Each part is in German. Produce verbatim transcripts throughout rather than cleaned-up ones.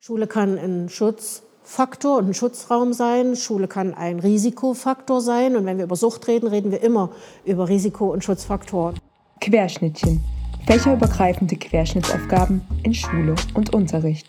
Schule kann ein Schutzfaktor und ein Schutzraum sein. Schule kann ein Risikofaktor sein. Und wenn wir über Sucht reden, reden wir immer über Risiko- und Schutzfaktoren. Querschnittchen. Fächerübergreifende Querschnittsaufgaben in Schule und Unterricht.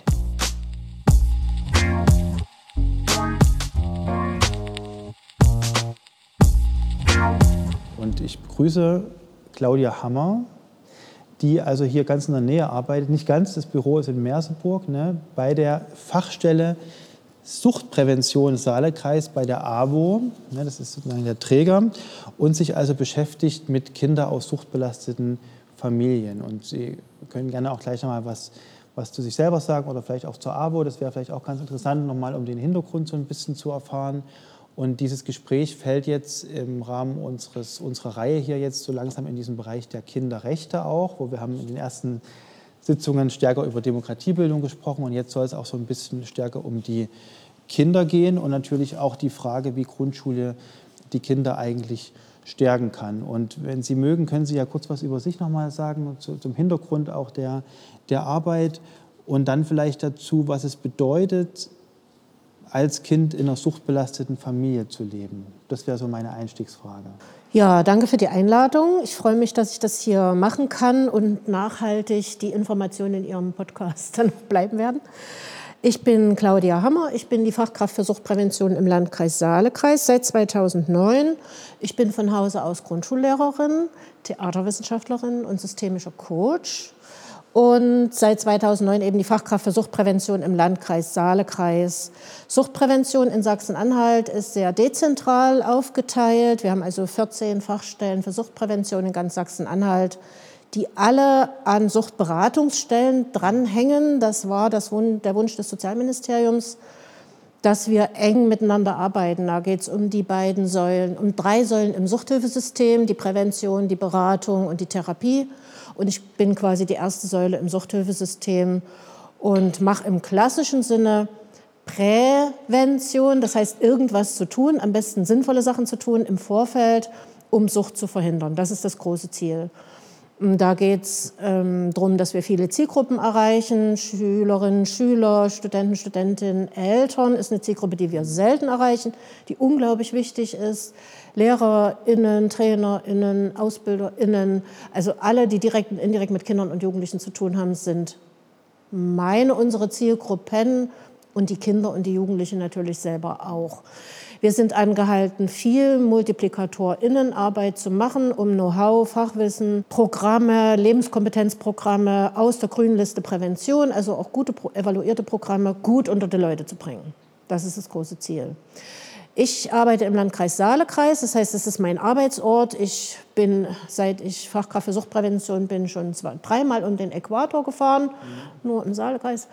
Und ich begrüße Claudia Hammer, die also hier ganz in der Nähe arbeitet. Nicht ganz, das Büro ist in Merseburg, ne, bei der Fachstelle Suchtprävention Saalekreis bei der A W O, ne, das ist sozusagen der Träger, und sich also beschäftigt mit Kindern aus suchtbelasteten Familien. Und Sie können gerne auch gleich noch mal was, was zu sich selber sagen oder vielleicht auch zur A W O. Das wäre vielleicht auch ganz interessant, nochmal um den Hintergrund so ein bisschen zu erfahren. Und dieses Gespräch fällt jetzt im Rahmen unseres, unserer Reihe hier jetzt so langsam in diesen Bereich der Kinderrechte auch, wo wir haben in den ersten Sitzungen stärker über Demokratiebildung gesprochen und jetzt soll es auch so ein bisschen stärker um die Kinder gehen und natürlich auch die Frage, wie Grundschule die Kinder eigentlich stärken kann. Und wenn Sie mögen, können Sie ja kurz was über sich noch mal sagen, zu, zum Hintergrund auch der, der Arbeit und dann vielleicht dazu, was es bedeutet, als Kind in einer suchtbelasteten Familie zu leben. Das wäre so meine Einstiegsfrage. Ja, danke für die Einladung. Ich freue mich, dass ich das hier machen kann und nachhaltig die Informationen in Ihrem Podcast dann bleiben werden. Ich bin Claudia Hammer, ich bin die Fachkraft für Suchtprävention im Landkreis Saalekreis seit zweitausendneun. Ich bin von Hause aus Grundschullehrerin, Theaterwissenschaftlerin und systemischer Coach. Und seit zweitausendneun eben die Fachkraft für Suchtprävention im Landkreis Saalekreis. Suchtprävention in Sachsen-Anhalt ist sehr dezentral aufgeteilt. Wir haben also vierzehn Fachstellen für Suchtprävention in ganz Sachsen-Anhalt, die alle an Suchtberatungsstellen dranhängen. Das war das Wun- der Wunsch des Sozialministeriums, dass wir eng miteinander arbeiten. Da geht es um die beiden Säulen, um drei Säulen im Suchthilfesystem, die Prävention, die Beratung und die Therapie. Und ich bin quasi die erste Säule im Suchthilfesystem und mache im klassischen Sinne Prävention, das heißt irgendwas zu tun, am besten sinnvolle Sachen zu tun im Vorfeld, um Sucht zu verhindern. Das ist das große Ziel. Und da geht es ähm, darum, dass wir viele Zielgruppen erreichen, Schülerinnen, Schüler, Studenten, Studentinnen, Eltern ist eine Zielgruppe, die wir selten erreichen, die unglaublich wichtig ist. LehrerInnen, TrainerInnen, AusbilderInnen, also alle, die direkt und indirekt mit Kindern und Jugendlichen zu tun haben, sind meine, unsere Zielgruppen und die Kinder und die Jugendlichen natürlich selber auch. Wir sind angehalten, viel MultiplikatorInnenarbeit zu machen, um Know-how, Fachwissen, Programme, Lebenskompetenzprogramme aus der grünen Liste Prävention, also auch gute evaluierte Programme, gut unter die Leute zu bringen. Das ist das große Ziel. Ich arbeite im Landkreis Saalekreis, das heißt, es ist mein Arbeitsort. Ich bin, seit ich Fachkraft für Suchtprävention bin, schon zwei, dreimal um den Äquator gefahren, mhm. nur im Saalekreis.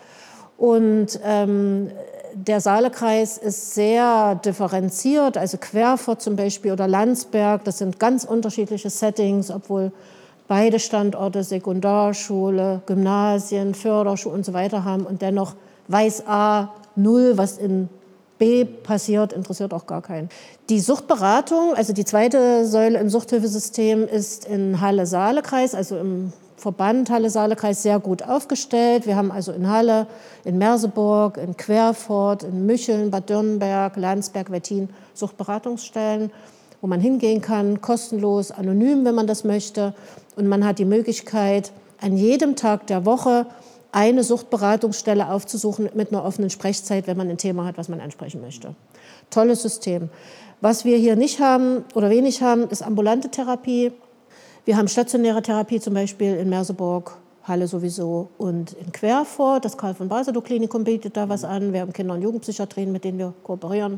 Und ähm, der Saalekreis ist sehr differenziert, also Querfurt zum Beispiel oder Landsberg, das sind ganz unterschiedliche Settings, obwohl beide Standorte Sekundarschule, Gymnasien, Förderschule und so weiter haben und dennoch weiß A null, was in B passiert, interessiert auch gar keinen. Die Suchtberatung, also die zweite Säule im Suchthilfesystem, ist in Halle-Saalekreis, also im Verband Halle-Saalekreis, sehr gut aufgestellt. Wir haben also in Halle, in Merseburg, in Querfurt, in Mücheln, Bad Dürnberg, Landsberg, Wettin Suchtberatungsstellen, wo man hingehen kann, kostenlos, anonym, wenn man das möchte. Und man hat die Möglichkeit, an jedem Tag der Woche eine Suchtberatungsstelle aufzusuchen mit einer offenen Sprechzeit, wenn man ein Thema hat, was man ansprechen möchte. Tolles System. Was wir hier nicht haben oder wenig haben, ist ambulante Therapie. Wir haben stationäre Therapie, zum Beispiel in Merseburg, Halle sowieso und in Querfurt. Das Karl von Basedow Klinikum bietet da was an. Wir haben Kinder- und Jugendpsychiatrien, mit denen wir kooperieren.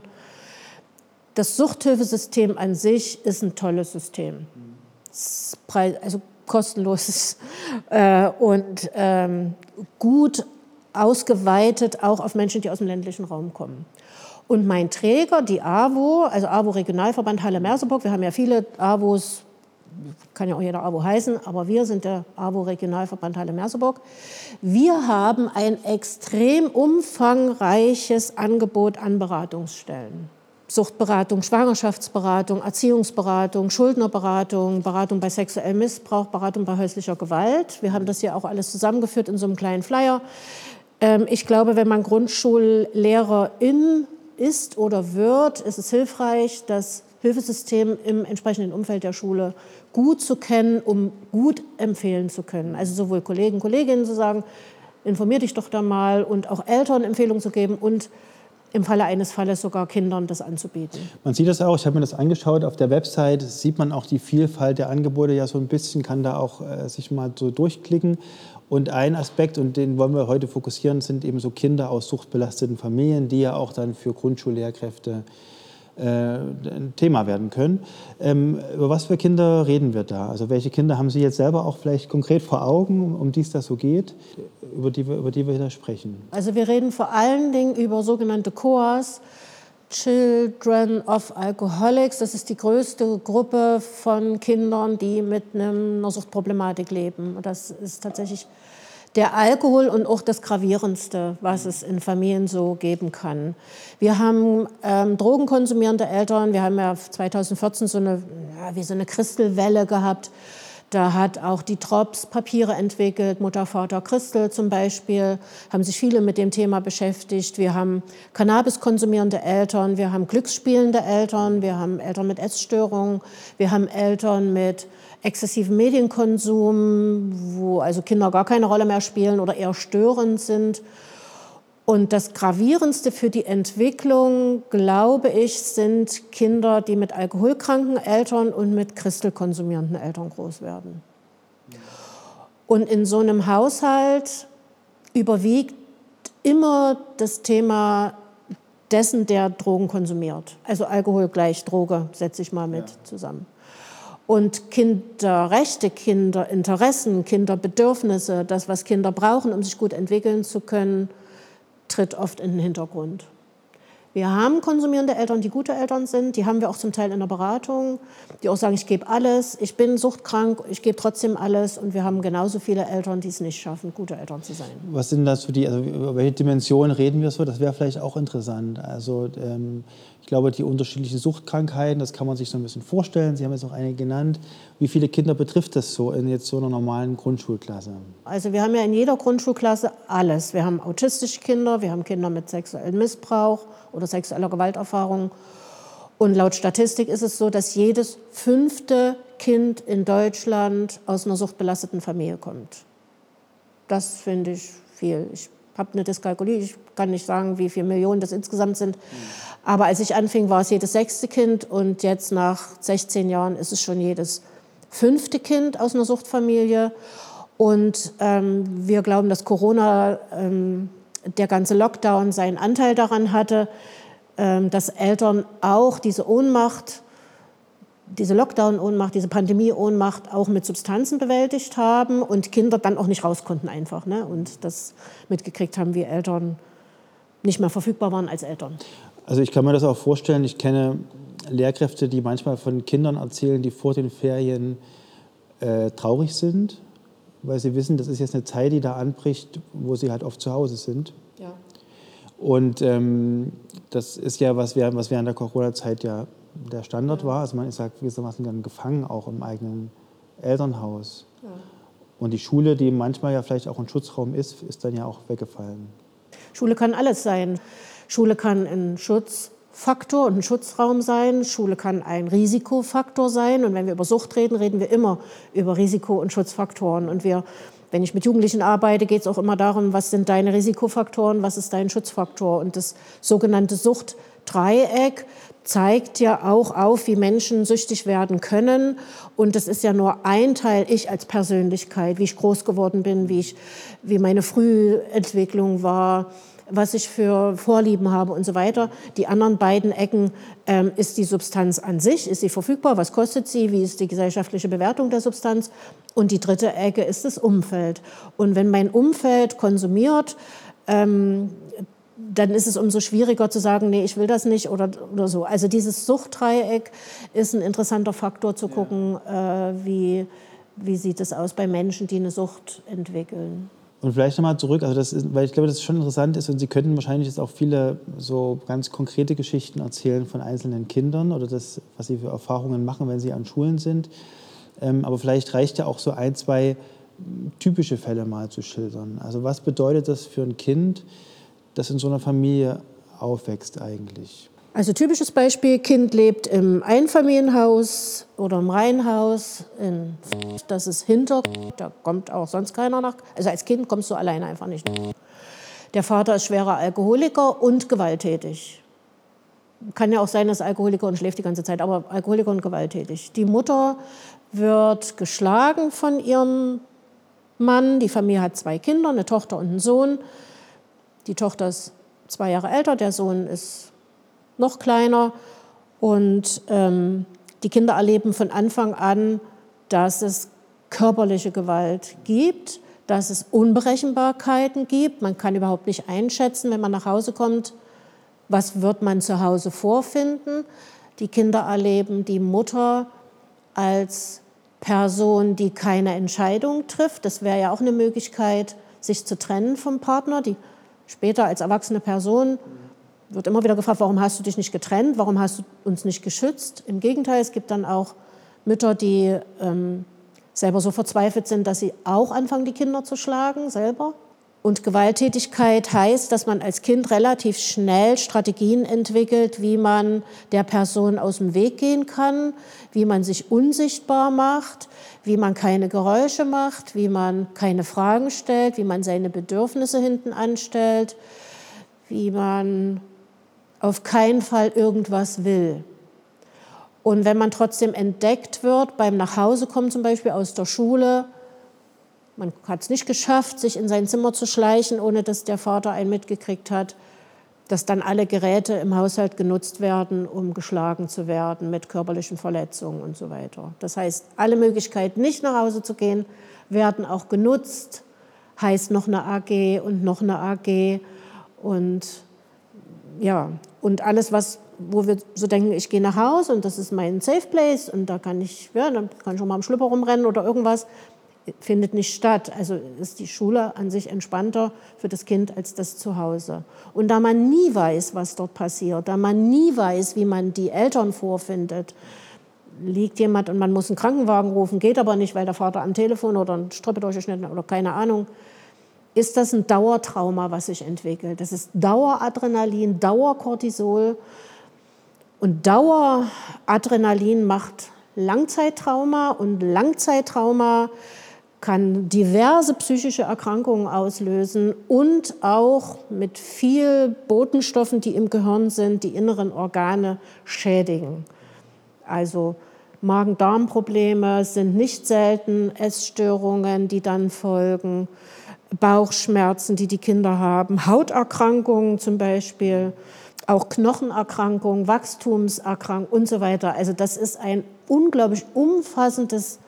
Das Suchthilfesystem an sich ist ein tolles System. Also kostenlos äh, und ähm, gut ausgeweitet auch auf Menschen, die aus dem ländlichen Raum kommen. Und mein Träger, die A W O, also A W O Regionalverband Halle-Merseburg, wir haben ja viele A W Os, kann ja auch jeder A W O heißen, aber wir sind der A W O Regionalverband Halle-Merseburg. Wir haben ein extrem umfangreiches Angebot an Beratungsstellen. Suchtberatung, Schwangerschaftsberatung, Erziehungsberatung, Schuldnerberatung, Beratung bei sexuellem Missbrauch, Beratung bei häuslicher Gewalt. Wir haben das hier auch alles zusammengeführt in so einem kleinen Flyer. Ähm, ich glaube, wenn man Grundschullehrerin ist oder wird, ist es hilfreich, das Hilfesystem im entsprechenden Umfeld der Schule gut zu kennen, um gut empfehlen zu können. Also sowohl Kollegen, Kolleginnen zu sagen, informier dich doch da mal, und auch Eltern Empfehlungen zu geben und im Falle eines Falles sogar Kindern das anzubieten. Man sieht das auch, ich habe mir das angeschaut, auf der Website sieht man auch die Vielfalt der Angebote ja so ein bisschen, kann da auch äh, sich mal so durchklicken. Und ein Aspekt, und den wollen wir heute fokussieren, sind eben so Kinder aus suchtbelasteten Familien, die ja auch dann für Grundschullehrkräfte äh, ein Thema werden können. Ähm, über was für Kinder reden wir da? Also welche Kinder haben Sie jetzt selber auch vielleicht konkret vor Augen, um die es da so geht, über die wir, über die wir da sprechen? Also wir reden vor allen Dingen über sogenannte C O As, Children of Alcoholics. Das ist die größte Gruppe von Kindern, die mit einer Suchtproblematik leben. Das ist tatsächlich der Alkohol und auch das Gravierendste, was es in Familien so geben kann. Wir haben ähm, drogenkonsumierende Eltern. Wir haben ja zweitausendvierzehn so eine, ja, wie so eine Christelwelle gehabt. Da hat auch die Drops Papiere entwickelt, Mutter, Vater, Christel zum Beispiel, haben sich viele mit dem Thema beschäftigt. Wir haben Cannabis konsumierende Eltern, wir haben glücksspielende Eltern, wir haben Eltern mit Essstörungen, wir haben Eltern mit exzessivem Medienkonsum, wo also Kinder gar keine Rolle mehr spielen oder eher störend sind. Und das Gravierendste für die Entwicklung, glaube ich, sind Kinder, die mit alkoholkranken Eltern und mit Christel-konsumierenden Eltern groß werden. Und in so einem Haushalt überwiegt immer das Thema dessen, der Drogen konsumiert. Also Alkohol gleich Droge, setze ich mal mit zusammen. Und Kinderrechte, Kinderinteressen, Kinderbedürfnisse, das, was Kinder brauchen, um sich gut entwickeln zu können, tritt oft in den Hintergrund. Wir haben konsumierende Eltern, die gute Eltern sind. Die haben wir auch zum Teil in der Beratung, die auch sagen, ich gebe alles, ich bin suchtkrank, ich gebe trotzdem alles. Und wir haben genauso viele Eltern, die es nicht schaffen, gute Eltern zu sein. Was sind das für die, also über welche Dimensionen reden wir so? Das wäre vielleicht auch interessant. Also ähm, ich glaube, die unterschiedlichen Suchtkrankheiten, das kann man sich so ein bisschen vorstellen. Sie haben jetzt auch einige genannt. Wie viele Kinder betrifft das so in jetzt so einer normalen Grundschulklasse? Also wir haben ja in jeder Grundschulklasse alles. Wir haben autistische Kinder, wir haben Kinder mit sexuellem Missbrauch oder sexueller Gewalterfahrung. Und laut Statistik ist es so, dass jedes fünfte Kind in Deutschland aus einer suchtbelasteten Familie kommt. Das finde ich viel. Ich habe eine Dyskalkulie, ich kann nicht sagen, wie viele Millionen das insgesamt sind. Aber als ich anfing, war es jedes sechste Kind und jetzt nach sechzehn Jahren ist es schon jedes fünfte Kind aus einer Suchtfamilie. Und ähm, wir glauben, dass Corona, ähm, der ganze Lockdown, seinen Anteil daran hatte, ähm, dass Eltern auch diese Ohnmacht, diese Lockdown-Ohnmacht, diese Pandemie-Ohnmacht auch mit Substanzen bewältigt haben und Kinder dann auch nicht raus konnten einfach, ne? Und das mitgekriegt haben, wie Eltern nicht mehr verfügbar waren als Eltern. Also ich kann mir das auch vorstellen, ich kenne Lehrkräfte, die manchmal von Kindern erzählen, die vor den Ferien äh, traurig sind, weil sie wissen, das ist jetzt eine Zeit, die da anbricht, wo sie halt oft zu Hause sind. Ja. Und ähm, das ist ja, was, wir, was während der Corona-Zeit ja der Standard ja. war. Also man ist ja gewissermaßen dann gefangen, auch im eigenen Elternhaus. Ja. Und die Schule, die manchmal ja vielleicht auch ein Schutzraum ist, ist dann ja auch weggefallen. Schule kann alles sein. Schule kann ein Schutzfaktor und ein Schutzraum sein. Schule kann ein Risikofaktor sein. Und wenn wir über Sucht reden, reden wir immer über Risiko- und Schutzfaktoren. Und wir, wenn ich mit Jugendlichen arbeite, geht es auch immer darum, was sind deine Risikofaktoren, was ist dein Schutzfaktor. Und das sogenannte Suchtdreieck zeigt ja auch auf, wie Menschen süchtig werden können. Und das ist ja nur ein Teil, ich als Persönlichkeit, wie ich groß geworden bin, wie, ich, wie meine Frühentwicklung war, was ich für Vorlieben habe und so weiter. Die anderen beiden Ecken, ähm, ist die Substanz an sich, ist sie verfügbar, was kostet sie, wie ist die gesellschaftliche Bewertung der Substanz. Und die dritte Ecke ist das Umfeld. Und wenn mein Umfeld konsumiert, ähm, dann ist es umso schwieriger zu sagen, nee, ich will das nicht oder, oder so. Also dieses Suchtdreieck ist ein interessanter Faktor zu gucken, äh, wie, wie sieht es aus bei Menschen, die eine Sucht entwickeln. Und vielleicht nochmal zurück, also das ist, weil ich glaube, das schon interessant ist und Sie könnten wahrscheinlich jetzt auch viele so ganz konkrete Geschichten erzählen von einzelnen Kindern oder das, was Sie für Erfahrungen machen, wenn Sie an Schulen sind. Ähm, aber vielleicht reicht ja auch so ein, zwei typische Fälle mal zu schildern. Also was bedeutet das für ein Kind, das in so einer Familie aufwächst eigentlich? Also typisches Beispiel, Kind lebt im Einfamilienhaus oder im Reihenhaus, in, das ist hinter, da kommt auch sonst keiner nach. Also als Kind kommst du alleine einfach nicht nach. Der Vater ist schwerer Alkoholiker und gewalttätig. Kann ja auch sein, dass Alkoholiker und schläft die ganze Zeit, aber Alkoholiker und gewalttätig. Die Mutter wird geschlagen von ihrem Mann. Die Familie hat zwei Kinder, eine Tochter und einen Sohn. Die Tochter ist zwei Jahre älter, der Sohn ist noch kleiner. Und ähm, die Kinder erleben von Anfang an, dass es körperliche Gewalt gibt, dass es Unberechenbarkeiten gibt. Man kann überhaupt nicht einschätzen, wenn man nach Hause kommt, was wird man zu Hause vorfinden. Die Kinder erleben die Mutter als Person, die keine Entscheidung trifft. Das wäre ja auch eine Möglichkeit, sich zu trennen vom Partner. Die später als erwachsene Person wird immer wieder gefragt, warum hast du dich nicht getrennt, warum hast du uns nicht geschützt? Im Gegenteil, es gibt dann auch Mütter, die ähm, selber so verzweifelt sind, dass sie auch anfangen, die Kinder zu schlagen, selber. Und Gewalttätigkeit heißt, dass man als Kind relativ schnell Strategien entwickelt, wie man der Person aus dem Weg gehen kann, wie man sich unsichtbar macht, wie man keine Geräusche macht, wie man keine Fragen stellt, wie man seine Bedürfnisse hinten anstellt, wie man auf keinen Fall irgendwas will. Und wenn man trotzdem entdeckt wird, beim Nachhausekommen zum Beispiel aus der Schule, man hat es nicht geschafft, sich in sein Zimmer zu schleichen, ohne dass der Vater einen mitgekriegt hat, dass dann alle Geräte im Haushalt genutzt werden, um geschlagen zu werden mit körperlichen Verletzungen und so weiter. Das heißt, alle Möglichkeiten, nicht nach Hause zu gehen, werden auch genutzt. Heißt noch eine A G und noch eine A G. Und, ja, und alles, was, wo wir so denken, ich gehe nach Hause und das ist mein Safe Place und da kann ich, ja, dann kann ich auch mal am Schlüpper rumrennen oder irgendwas, findet nicht statt. Also ist die Schule an sich entspannter für das Kind als das Zuhause. Und da man nie weiß, was dort passiert, da man nie weiß, wie man die Eltern vorfindet, liegt jemand und man muss einen Krankenwagen rufen, geht aber nicht, weil der Vater am Telefon oder ein Strippe durchgeschnitten hat oder keine Ahnung, ist das ein Dauertrauma, was sich entwickelt. Das ist Daueradrenalin, Dauercortisol. Und Daueradrenalin macht Langzeittrauma und Langzeittrauma kann diverse psychische Erkrankungen auslösen und auch mit viel Botenstoffen, die im Gehirn sind, die inneren Organe schädigen. Also Magen-Darm-Probleme sind nicht selten, Essstörungen, die dann folgen, Bauchschmerzen, die die Kinder haben, Hauterkrankungen zum Beispiel, auch Knochenerkrankungen, Wachstumserkrankungen und so weiter. Also das ist ein unglaublich umfassendes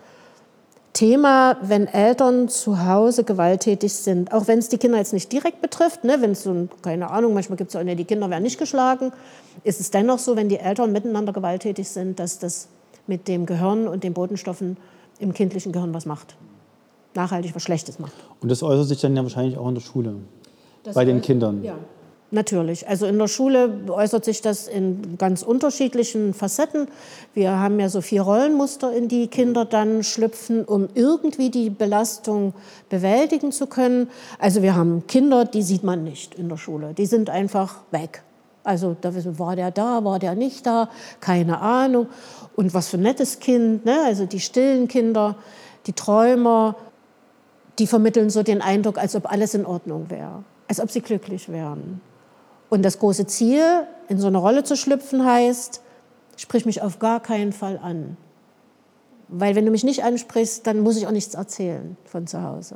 Thema, wenn Eltern zu Hause gewalttätig sind. Auch wenn es die Kinder jetzt nicht direkt betrifft, ne, wenn es so, keine Ahnung, manchmal gibt es auch, ne, die Kinder werden nicht geschlagen, ist es dennoch so, wenn die Eltern miteinander gewalttätig sind, dass das mit dem Gehirn und den Botenstoffen im kindlichen Gehirn was macht. Nachhaltig was Schlechtes macht. Und das äußert sich dann ja wahrscheinlich auch in der Schule, das bei den Kindern. Ja. Natürlich. Also in der Schule äußert sich das in ganz unterschiedlichen Facetten. Wir haben ja so vier Rollenmuster, in die Kinder dann schlüpfen, um irgendwie die Belastung bewältigen zu können. Also wir haben Kinder, die sieht man nicht in der Schule. Die sind einfach weg. Also da war der da, war der nicht da, keine Ahnung. Und was für ein nettes Kind, ne? Also die stillen Kinder, die Träumer, die vermitteln so den Eindruck, als ob alles in Ordnung wäre, als ob sie glücklich wären. Und das große Ziel, in so eine Rolle zu schlüpfen, heißt, sprich mich auf gar keinen Fall an. Weil wenn du mich nicht ansprichst, dann muss ich auch nichts erzählen von zu Hause.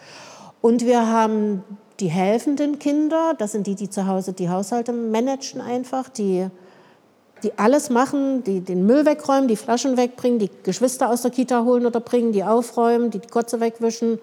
Und wir haben die helfenden Kinder, das sind die, die zu Hause die Haushalte managen einfach, die, die alles machen, die den Müll wegräumen, die Flaschen wegbringen, die Geschwister aus der Kita holen oder bringen, die aufräumen, die die Kotze wegwischen,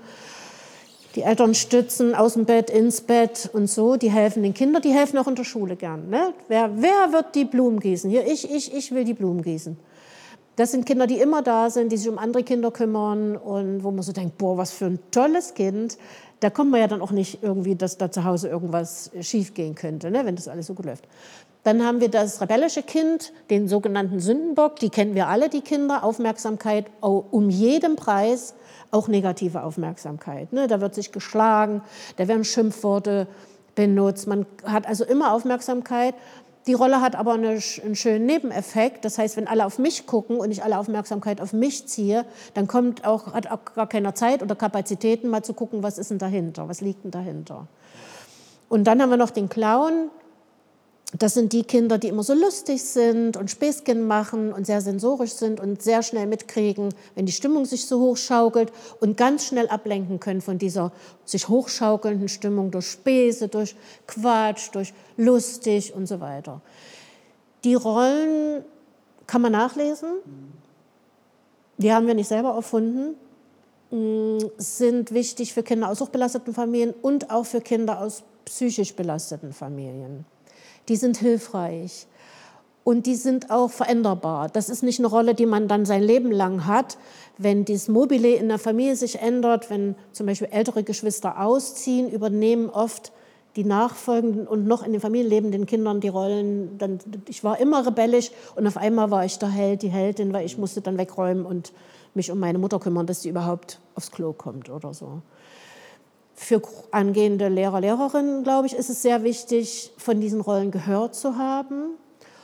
die Eltern stützen, aus dem Bett, ins Bett und so. Die helfen den Kindern, die helfen auch in der Schule gern. Ne? Wer, wer wird die Blumen gießen? Hier, ich, ich, ich will die Blumen gießen. Das sind Kinder, die immer da sind, die sich um andere Kinder kümmern und wo man so denkt, boah, was für ein tolles Kind. Da kommt man ja dann auch nicht irgendwie, dass da zu Hause irgendwas schief gehen könnte, ne? Wenn das alles so gut läuft. Dann haben wir das rebellische Kind, den sogenannten Sündenbock. Die kennen wir alle, die Kinder. Aufmerksamkeit um jeden Preis, auch negative Aufmerksamkeit. Ne? Da wird sich geschlagen, da werden Schimpfworte benutzt. Man hat also immer Aufmerksamkeit. Die Rolle hat aber eine, einen schönen Nebeneffekt. Das heißt, wenn alle auf mich gucken und ich alle Aufmerksamkeit auf mich ziehe, dann kommt auch, hat auch gar keiner Zeit oder Kapazitäten, mal zu gucken, was ist denn dahinter, was liegt denn dahinter. Und dann haben wir noch den Clown. Das sind die Kinder, die immer so lustig sind und Späßchen machen und sehr sensorisch sind und sehr schnell mitkriegen, wenn die Stimmung sich so hochschaukelt und ganz schnell ablenken können von dieser sich hochschaukelnden Stimmung durch Späße, durch Quatsch, durch lustig und so weiter. Die Rollen kann man nachlesen. Die haben wir nicht selber erfunden. Sind wichtig für Kinder aus suchtbelasteten Familien und auch für Kinder aus psychisch belasteten Familien. Die sind hilfreich und die sind auch veränderbar. Das ist nicht eine Rolle, die man dann sein Leben lang hat. Wenn das Mobile in der Familie sich ändert, wenn zum Beispiel ältere Geschwister ausziehen, übernehmen oft die nachfolgenden und noch in den Familien lebenden Kindern die Rollen. Dann, ich war immer rebellisch und auf einmal war ich der Held, die Heldin, weil ich musste dann wegräumen und mich um meine Mutter kümmern, dass sie überhaupt aufs Klo kommt oder so. Für angehende Lehrer, Lehrerinnen, glaube ich, ist es sehr wichtig, von diesen Rollen gehört zu haben.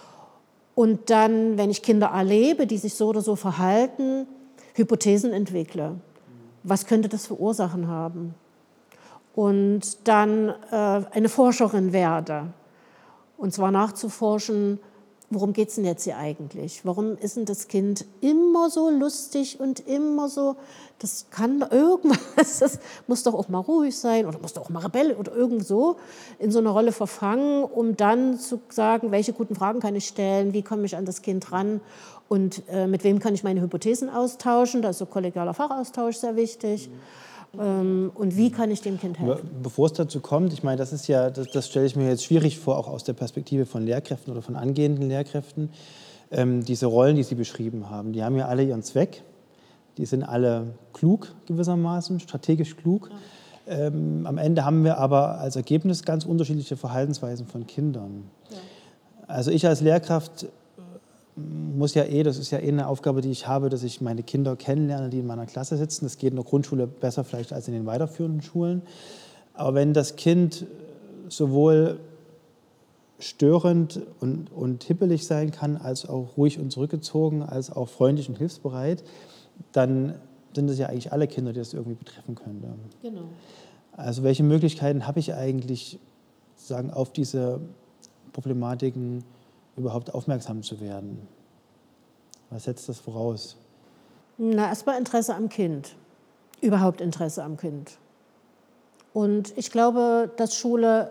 Und dann, wenn ich Kinder erlebe, die sich so oder so verhalten, Hypothesen entwickle. Was könnte das für Ursachen haben? Und dann äh, eine Forscherin werde. Und zwar nachzuforschen, worum geht es denn jetzt hier eigentlich? Warum ist denn das Kind immer so lustig und immer so, das kann irgendwas, das muss doch auch mal ruhig sein oder muss doch auch mal rebellisch oder irgend so in so eine Rolle verfangen, um dann zu sagen, welche guten Fragen kann ich stellen, wie komme ich an das Kind ran und äh, mit wem kann ich meine Hypothesen austauschen, da ist so kollegialer Fachaustausch sehr wichtig. Ähm, und wie kann ich dem Kind helfen? Bevor es dazu kommt, ich meine, das ist ja, das, das stelle ich mir jetzt schwierig vor, auch aus der Perspektive von Lehrkräften oder von angehenden Lehrkräften. Ähm, diese Rollen, die Sie beschrieben haben, die haben ja alle ihren Zweck. Die sind alle klug gewissermaßen, strategisch klug. Ja. Ähm, am Ende haben wir aber als Ergebnis ganz unterschiedliche Verhaltensweisen von Kindern. Ja. Also ich als Lehrkraft muss ja eh, das ist ja eh eine Aufgabe, die ich habe, dass ich meine Kinder kennenlerne, die in meiner Klasse sitzen. Das geht in der Grundschule besser vielleicht als in den weiterführenden Schulen. Aber wenn das Kind sowohl störend und, und hippelig sein kann, als auch ruhig und zurückgezogen, als auch freundlich und hilfsbereit, dann sind es ja eigentlich alle Kinder, die das irgendwie betreffen könnte. Genau. Also welche Möglichkeiten habe ich eigentlich, sagen, auf diese Problematiken überhaupt aufmerksam zu werden? Was setzt das voraus? Na, erstmal Interesse am Kind. Überhaupt Interesse am Kind. Und ich glaube, dass Schule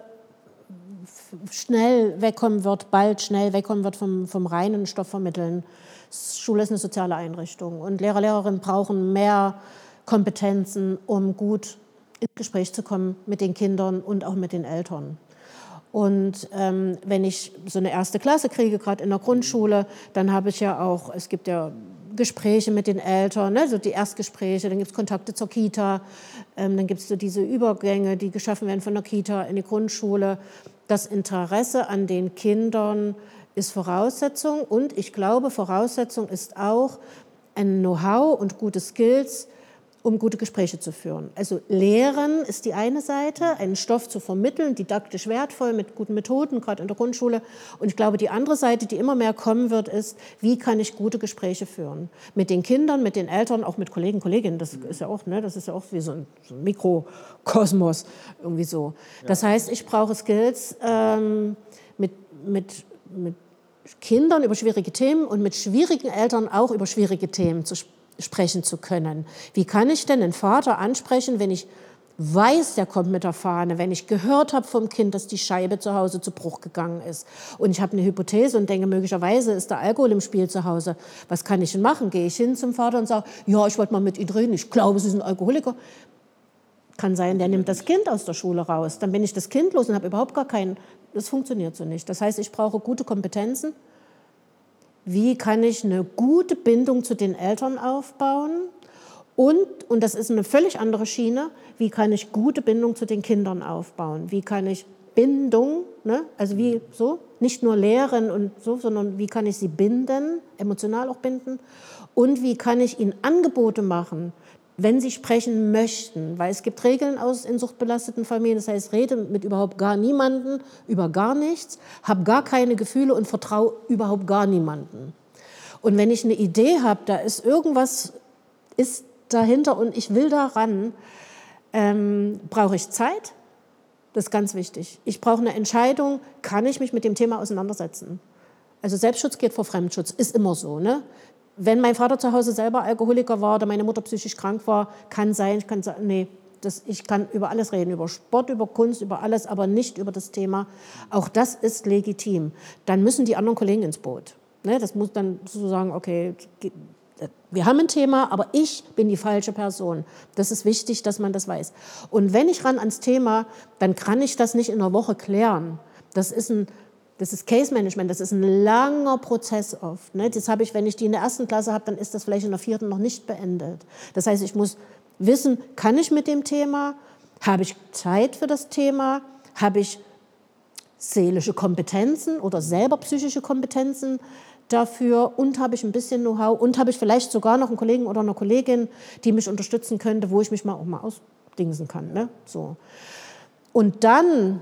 schnell wegkommen wird, bald schnell wegkommen wird vom, vom reinen Stoffvermitteln. Schule ist eine soziale Einrichtung und Lehrer, Lehrerinnen brauchen mehr Kompetenzen, um gut ins Gespräch zu kommen mit den Kindern und auch mit den Eltern. Und ähm, wenn ich so eine erste Klasse kriege, gerade in der Grundschule, dann habe ich ja auch, es gibt ja Gespräche mit den Eltern, ne, so die Erstgespräche, dann gibt es Kontakte zur Kita, ähm, dann gibt es so diese Übergänge, die geschaffen werden von der Kita in die Grundschule. Das Interesse an den Kindern ist Voraussetzung und ich glaube, Voraussetzung ist auch ein Know-how und gute Skills, um gute Gespräche zu führen. Also Lehren ist die eine Seite, einen Stoff zu vermitteln, didaktisch wertvoll, mit guten Methoden, gerade in der Grundschule. Und ich glaube, die andere Seite, die immer mehr kommen wird, ist, wie kann ich gute Gespräche führen? Mit den Kindern, mit den Eltern, auch mit Kollegen, Kolleginnen. Das ist ja auch, ne, das ist ja auch wie so ein, so ein Mikrokosmos, irgendwie so. Das heißt, ich brauche Skills, ähm, mit, mit, mit Kindern über schwierige Themen und mit schwierigen Eltern auch über schwierige Themen zu sprechen. sprechen zu können. Wie kann ich denn einen Vater ansprechen, wenn ich weiß, der kommt mit der Fahne, wenn ich gehört habe vom Kind, dass die Scheibe zu Hause zu Bruch gegangen ist und ich habe eine Hypothese und denke, möglicherweise ist der Alkohol im Spiel zu Hause. Was kann ich denn machen? Gehe ich hin zum Vater und sage, ja, ich wollte mal mit Ihnen reden, ich glaube, Sie sind Alkoholiker. Kann sein, der nimmt das Kind aus der Schule raus. Dann bin ich das Kind los und habe überhaupt gar keinen, das funktioniert so nicht. Das heißt, ich brauche gute Kompetenzen. Wie kann ich eine gute Bindung zu den Eltern aufbauen? Und, und das ist eine völlig andere Schiene, wie kann ich gute Bindung zu den Kindern aufbauen? Wie kann ich Bindung, ne? Also wie so, nicht nur lehren und so, sondern wie kann ich sie binden, emotional auch binden und wie kann ich ihnen Angebote machen, wenn sie sprechen möchten, weil es gibt Regeln aus in suchtbelasteten Familien, das heißt, rede mit überhaupt gar niemanden über gar nichts, habe gar keine Gefühle und vertraue überhaupt gar niemanden. Und wenn ich eine Idee habe, da ist irgendwas ist dahinter und ich will daran, ähm, brauche ich Zeit. Das ist ganz wichtig. Ich brauche eine Entscheidung, kann ich mich mit dem Thema auseinandersetzen? Also Selbstschutz geht vor Fremdschutz, ist immer so, ne? Wenn mein Vater zu Hause selber Alkoholiker war oder meine Mutter psychisch krank war, kann sein, ich kann sagen, nee, das, ich kann über alles reden, über Sport, über Kunst, über alles, aber nicht über das Thema. Auch das ist legitim. Dann müssen die anderen Kollegen ins Boot. Ne? Das muss dann so sagen, okay, wir haben ein Thema, aber ich bin die falsche Person. Das ist wichtig, dass man das weiß. Und wenn ich ran ans Thema, dann kann ich das nicht in einer Woche klären. Das ist ein, das ist Case Management, das ist ein langer Prozess oft. Ne? Das habe ich, wenn ich die in der ersten Klasse habe, dann ist das vielleicht in der vierten noch nicht beendet. Das heißt, ich muss wissen, kann ich mit dem Thema, habe ich Zeit für das Thema, habe ich seelische Kompetenzen oder selber psychische Kompetenzen dafür und habe ich ein bisschen Know-how und habe ich vielleicht sogar noch einen Kollegen oder eine Kollegin, die mich unterstützen könnte, wo ich mich mal auch mal ausdingsen kann. Ne? So. Und dann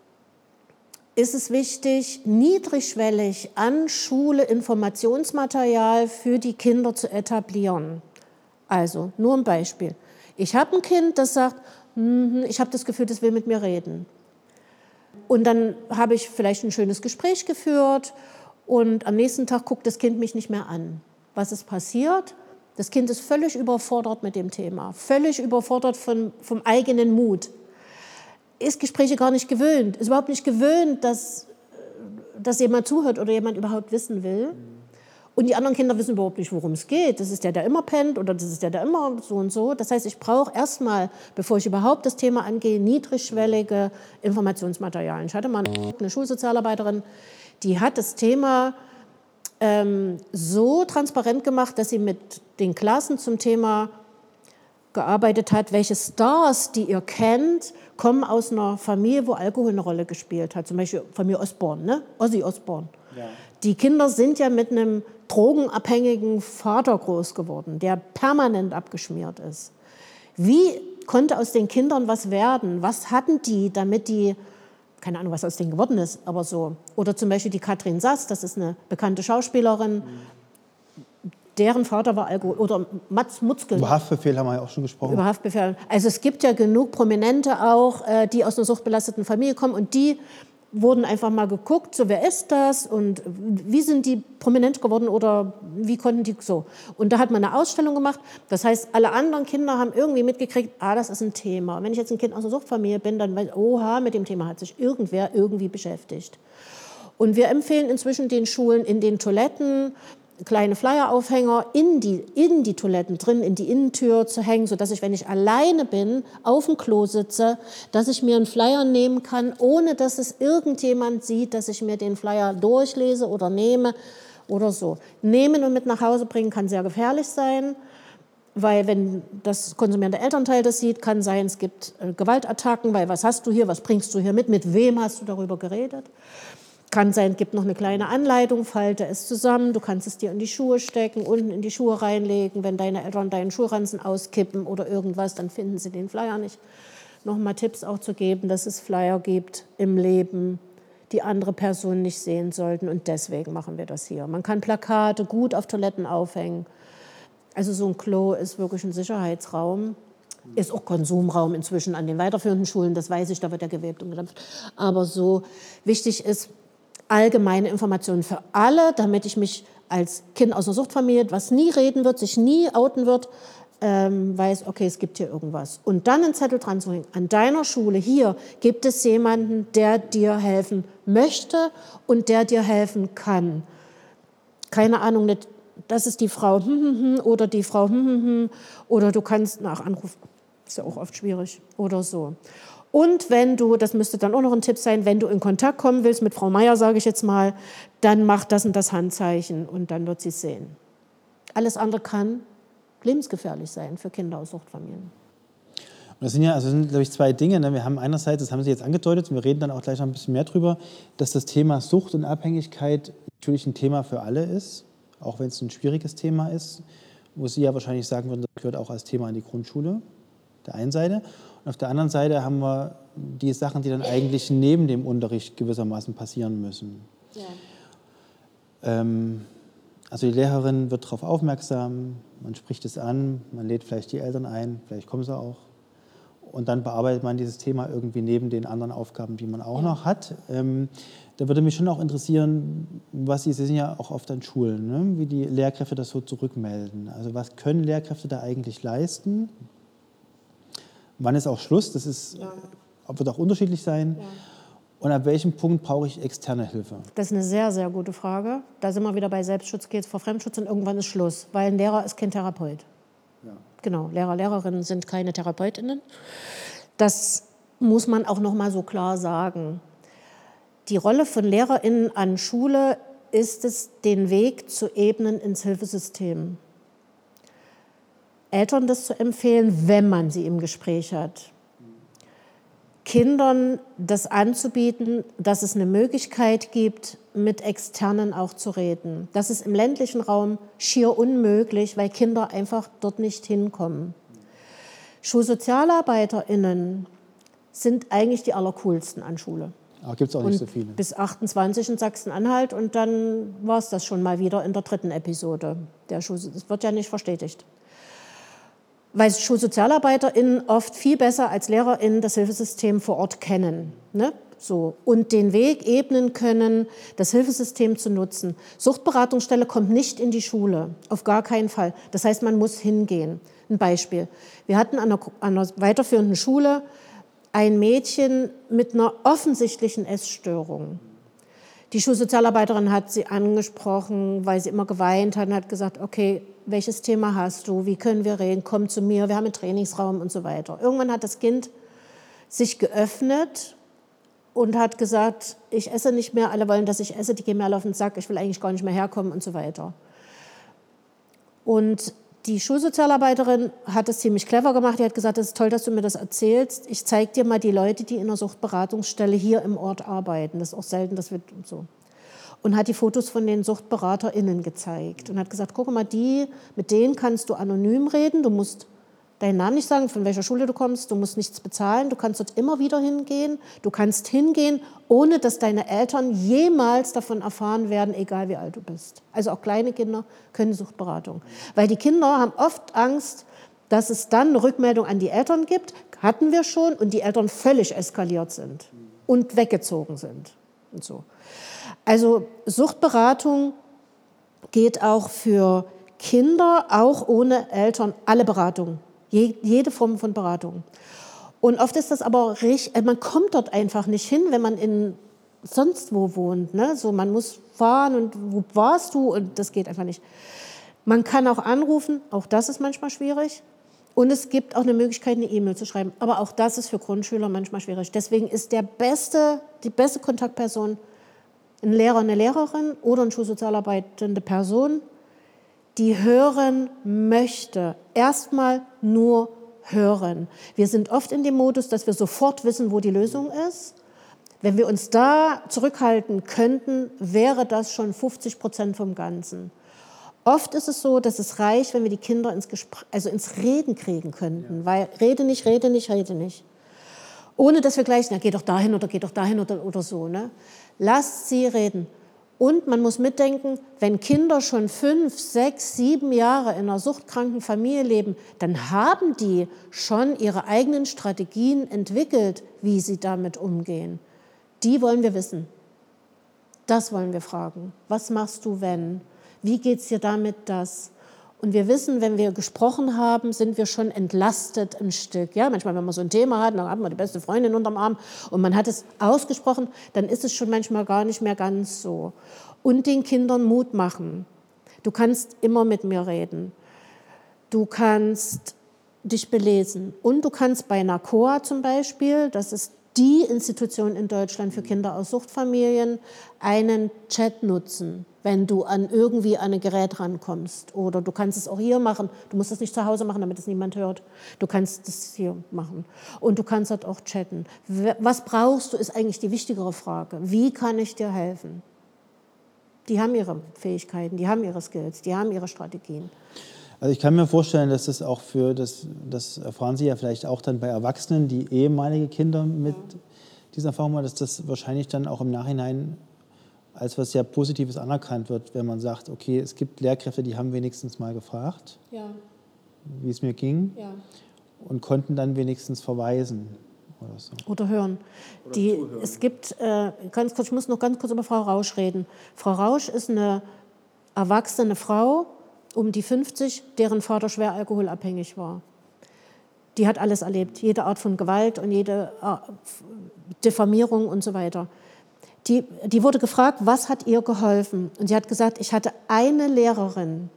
ist es wichtig, niedrigschwellig an Schule Informationsmaterial für die Kinder zu etablieren. Also, nur ein Beispiel. Ich habe ein Kind, das sagt, hm, ich habe das Gefühl, das will mit mir reden. Und dann habe ich vielleicht ein schönes Gespräch geführt und am nächsten Tag guckt das Kind mich nicht mehr an. Was ist passiert? Das Kind ist völlig überfordert mit dem Thema, völlig überfordert von, vom eigenen Mut. Ist Gespräche gar nicht gewöhnt, ist überhaupt nicht gewöhnt, dass, dass jemand zuhört oder jemand überhaupt wissen will. Und die anderen Kinder wissen überhaupt nicht, worum es geht. Das ist der, der immer pennt oder das ist der, der immer so und so. Das heißt, ich brauche erstmal, bevor ich überhaupt das Thema angehe, niedrigschwellige Informationsmaterialien. Ich hatte mal eine Schulsozialarbeiterin, die hat das Thema ähm, so transparent gemacht, dass sie mit den Klassen zum Thema gearbeitet hat, welche Stars, die ihr kennt, kommen aus einer Familie, wo Alkohol eine Rolle gespielt hat. Zum Beispiel Familie Osborne, ne? Ozzy Osborne. Ja. Die Kinder sind ja mit einem drogenabhängigen Vater groß geworden, der permanent abgeschmiert ist. Wie konnte aus den Kindern was werden? Was hatten die, damit die, keine Ahnung, was aus denen geworden ist, aber so. Oder zum Beispiel die Katrin Sass, das ist eine bekannte Schauspielerin, mhm. deren Vater war Alkohol, oder Mats Mutzke. Über Haftbefehl haben wir ja auch schon gesprochen. Über Haftbefehl. Also es gibt ja genug Prominente auch, die aus einer suchtbelasteten Familie kommen und die wurden einfach mal geguckt, so wer ist das und wie sind die prominent geworden oder wie konnten die so. Und da hat man eine Ausstellung gemacht, das heißt, alle anderen Kinder haben irgendwie mitgekriegt, ah, das ist ein Thema. Und wenn ich jetzt ein Kind aus einer Suchtfamilie bin, dann weiß ich, oha, mit dem Thema hat sich irgendwer irgendwie beschäftigt. Und wir empfehlen inzwischen den Schulen in den Toiletten kleine Flyeraufhänger in die, in die Toiletten drin, in die Innentür zu hängen, sodass ich, wenn ich alleine bin, auf dem Klo sitze, dass ich mir einen Flyer nehmen kann, ohne dass es irgendjemand sieht, dass ich mir den Flyer durchlese oder nehme oder so. Nehmen und mit nach Hause bringen kann sehr gefährlich sein, weil wenn das konsumierende Elternteil das sieht, kann sein, es gibt äh, Gewaltattacken, weil was hast du hier, was bringst du hier mit, mit wem hast du darüber geredet? Kann sein, es gibt noch eine kleine Anleitung, falte es zusammen, du kannst es dir in die Schuhe stecken, unten in die Schuhe reinlegen. Wenn deine Eltern deinen Schulranzen auskippen oder irgendwas, dann finden sie den Flyer nicht. Nochmal Tipps auch zu geben, dass es Flyer gibt im Leben, die andere Personen nicht sehen sollten. Und deswegen machen wir das hier. Man kann Plakate gut auf Toiletten aufhängen. Also so ein Klo ist wirklich ein Sicherheitsraum. Ist auch Konsumraum inzwischen an den weiterführenden Schulen, das weiß ich, da wird ja gewebt und gedampft. Aber so wichtig ist, allgemeine Informationen für alle, damit ich mich als Kind aus einer Suchtfamilie, was nie reden wird, sich nie outen wird, ähm, weiß, okay, es gibt hier irgendwas. Und dann einen Zettel dran zu hängen. An deiner Schule hier gibt es jemanden, der dir helfen möchte und der dir helfen kann. Keine Ahnung, nicht, das ist die Frau hm, hm, hm, oder die Frau hm, hm, hm, oder du kannst nach Anruf, ist ja auch oft schwierig, oder so. Und wenn du, das müsste dann auch noch ein Tipp sein, wenn du in Kontakt kommen willst mit Frau Meier, sage ich jetzt mal, dann mach das und das Handzeichen und dann wird sie es sehen. Alles andere kann lebensgefährlich sein für Kinder aus Suchtfamilien. Das sind ja, also sind, glaube ich, zwei Dinge. Ne? Wir haben einerseits, das haben Sie jetzt angedeutet, und wir reden dann auch gleich noch ein bisschen mehr drüber, dass das Thema Sucht und Abhängigkeit natürlich ein Thema für alle ist, auch wenn es ein schwieriges Thema ist, wo Sie ja wahrscheinlich sagen würden, das gehört auch als Thema in die Grundschule, der einen Seite. Und auf der anderen Seite haben wir die Sachen, die dann eigentlich neben dem Unterricht gewissermaßen passieren müssen. Ja. Ähm, also die Lehrerin wird darauf aufmerksam, man spricht es an, man lädt vielleicht die Eltern ein, vielleicht kommen sie auch. Und dann bearbeitet man dieses Thema irgendwie neben den anderen Aufgaben, die man auch ja. noch hat. Ähm, da würde mich schon auch interessieren, was Sie, Sie sind ja auch oft an Schulen, ne? Wie die Lehrkräfte das so zurückmelden. Also was können Lehrkräfte da eigentlich leisten? Wann ist auch Schluss? Das ist, ja. wird auch unterschiedlich sein. Ja. Und ab welchem Punkt brauche ich externe Hilfe? Das ist eine sehr, sehr gute Frage. Da sind wir wieder bei Selbstschutz, geht es vor Fremdschutz und irgendwann ist Schluss. Weil ein Lehrer ist kein Therapeut. Ja. Genau, Lehrer, Lehrerinnen sind keine TherapeutInnen. Das muss man auch noch mal so klar sagen. Die Rolle von LehrerInnen an Schule ist es, den Weg zu ebnen ins Hilfesystem. Eltern das zu empfehlen, wenn man sie im Gespräch hat. Kindern das anzubieten, dass es eine Möglichkeit gibt, mit Externen auch zu reden. Das ist im ländlichen Raum schier unmöglich, weil Kinder einfach dort nicht hinkommen. SchulsozialarbeiterInnen sind eigentlich die allercoolsten an Schule. Aber gibt es auch nicht und so viele. Bis achtundzwanzig in Sachsen-Anhalt und dann war es das schon mal wieder in der dritten Episode. Der Schul- das wird ja nicht verstetigt. Weil SchulsozialarbeiterInnen oft viel besser als LehrerInnen das Hilfesystem vor Ort kennen, ne? So. Und den Weg ebnen können, das Hilfesystem zu nutzen. Suchtberatungsstelle kommt nicht in die Schule, auf gar keinen Fall. Das heißt, man muss hingehen. Ein Beispiel. Wir hatten an einer, an einer weiterführenden Schule ein Mädchen mit einer offensichtlichen Essstörung. Die Schulsozialarbeiterin hat sie angesprochen, weil sie immer geweint hat und hat gesagt, okay, welches Thema hast du, wie können wir reden, komm zu mir, wir haben einen Trainingsraum und so weiter. Irgendwann hat das Kind sich geöffnet und hat gesagt, ich esse nicht mehr, alle wollen, dass ich esse, die gehen mir alle auf den Sack, ich will eigentlich gar nicht mehr herkommen und so weiter. Und die Schulsozialarbeiterin hat es ziemlich clever gemacht, die hat gesagt, es ist toll, dass du mir das erzählst, ich zeige dir mal die Leute, die in der Suchtberatungsstelle hier im Ort arbeiten, das ist auch selten, das wird so. Und hat die Fotos von den SuchtberaterInnen gezeigt und hat gesagt, guck mal, die, mit denen kannst du anonym reden, du musst deinen Namen nicht sagen, von welcher Schule du kommst, du musst nichts bezahlen, du kannst dort immer wieder hingehen, du kannst hingehen, ohne dass deine Eltern jemals davon erfahren werden, egal wie alt du bist. Also auch kleine Kinder können Suchtberatung. Weil die Kinder haben oft Angst, dass es dann eine Rückmeldung an die Eltern gibt, hatten wir schon, und die Eltern völlig eskaliert sind und weggezogen sind und so. Also Suchtberatung geht auch für Kinder, auch ohne Eltern, alle Beratungen, je, jede Form von Beratung. Und oft ist das aber richtig, man kommt dort einfach nicht hin, wenn man in sonst wo wohnt. Ne? So, man muss fahren und wo warst du? Und das geht einfach nicht. Man kann auch anrufen, auch das ist manchmal schwierig. Und es gibt auch eine Möglichkeit, eine E-Mail zu schreiben. Aber auch das ist für Grundschüler manchmal schwierig. Deswegen ist der beste, die beste Kontaktperson ein Lehrer, eine Lehrerin oder eine schulsozialarbeitende Person, die hören möchte. Erstmal nur hören. Wir sind oft in dem Modus, dass wir sofort wissen, wo die Lösung ist. Wenn wir uns da zurückhalten könnten, wäre das schon fünfzig Prozent vom Ganzen. Oft ist es so, dass es reicht, wenn wir die Kinder ins Gespräch, also ins Reden kriegen könnten. Weil rede nicht, rede nicht, rede nicht. Ohne dass wir gleich, na, geh doch dahin oder geh doch dahin oder, oder so. Ne? Lasst sie reden. Und man muss mitdenken, wenn Kinder schon fünf, sechs, sieben Jahre in einer suchtkranken Familie leben, dann haben die schon ihre eigenen Strategien entwickelt, wie sie damit umgehen. Die wollen wir wissen. Das wollen wir fragen. Was machst du, wenn? Wie geht es dir damit, das? Und wir wissen, wenn wir gesprochen haben, sind wir schon entlastet ein Stück. Ja, manchmal, wenn man so ein Thema hat, dann hat man die beste Freundin unterm Arm und man hat es ausgesprochen, dann ist es schon manchmal gar nicht mehr ganz so. Und den Kindern Mut machen. Du kannst immer mit mir reden. Du kannst dich belesen. Und du kannst bei NACOA zum Beispiel, das ist die Institution in Deutschland für Kinder aus Suchtfamilien, einen Chat nutzen, wenn du an irgendwie an ein Gerät rankommst. Oder du kannst es auch hier machen. Du musst es nicht zu Hause machen, damit es niemand hört. Du kannst es hier machen. Und du kannst dort auch chatten. Was brauchst du, ist eigentlich die wichtigere Frage. Wie kann ich dir helfen? Die haben ihre Fähigkeiten, die haben ihre Skills, die haben ihre Strategien. Also ich kann mir vorstellen, dass das auch für, das, das erfahren Sie ja vielleicht auch dann bei Erwachsenen, die ehemalige Kinder mit ja. dieser Erfahrung haben, dass das wahrscheinlich dann auch im Nachhinein als was sehr Positives anerkannt wird, wenn man sagt, okay, es gibt Lehrkräfte, die haben wenigstens mal gefragt, ja. wie es mir ging ja. und konnten dann wenigstens verweisen. Oder, so. oder hören. Oder die, es gibt, äh, ganz kurz, ich muss noch ganz kurz über Frau Rausch reden. Frau Rausch ist eine erwachsene Frau, um die fünfzig, deren Vater schwer alkoholabhängig war. Die hat alles erlebt, jede Art von Gewalt und jede Diffamierung und so weiter. Die, die wurde gefragt, was hat ihr geholfen? Und sie hat gesagt, ich hatte eine Lehrerin,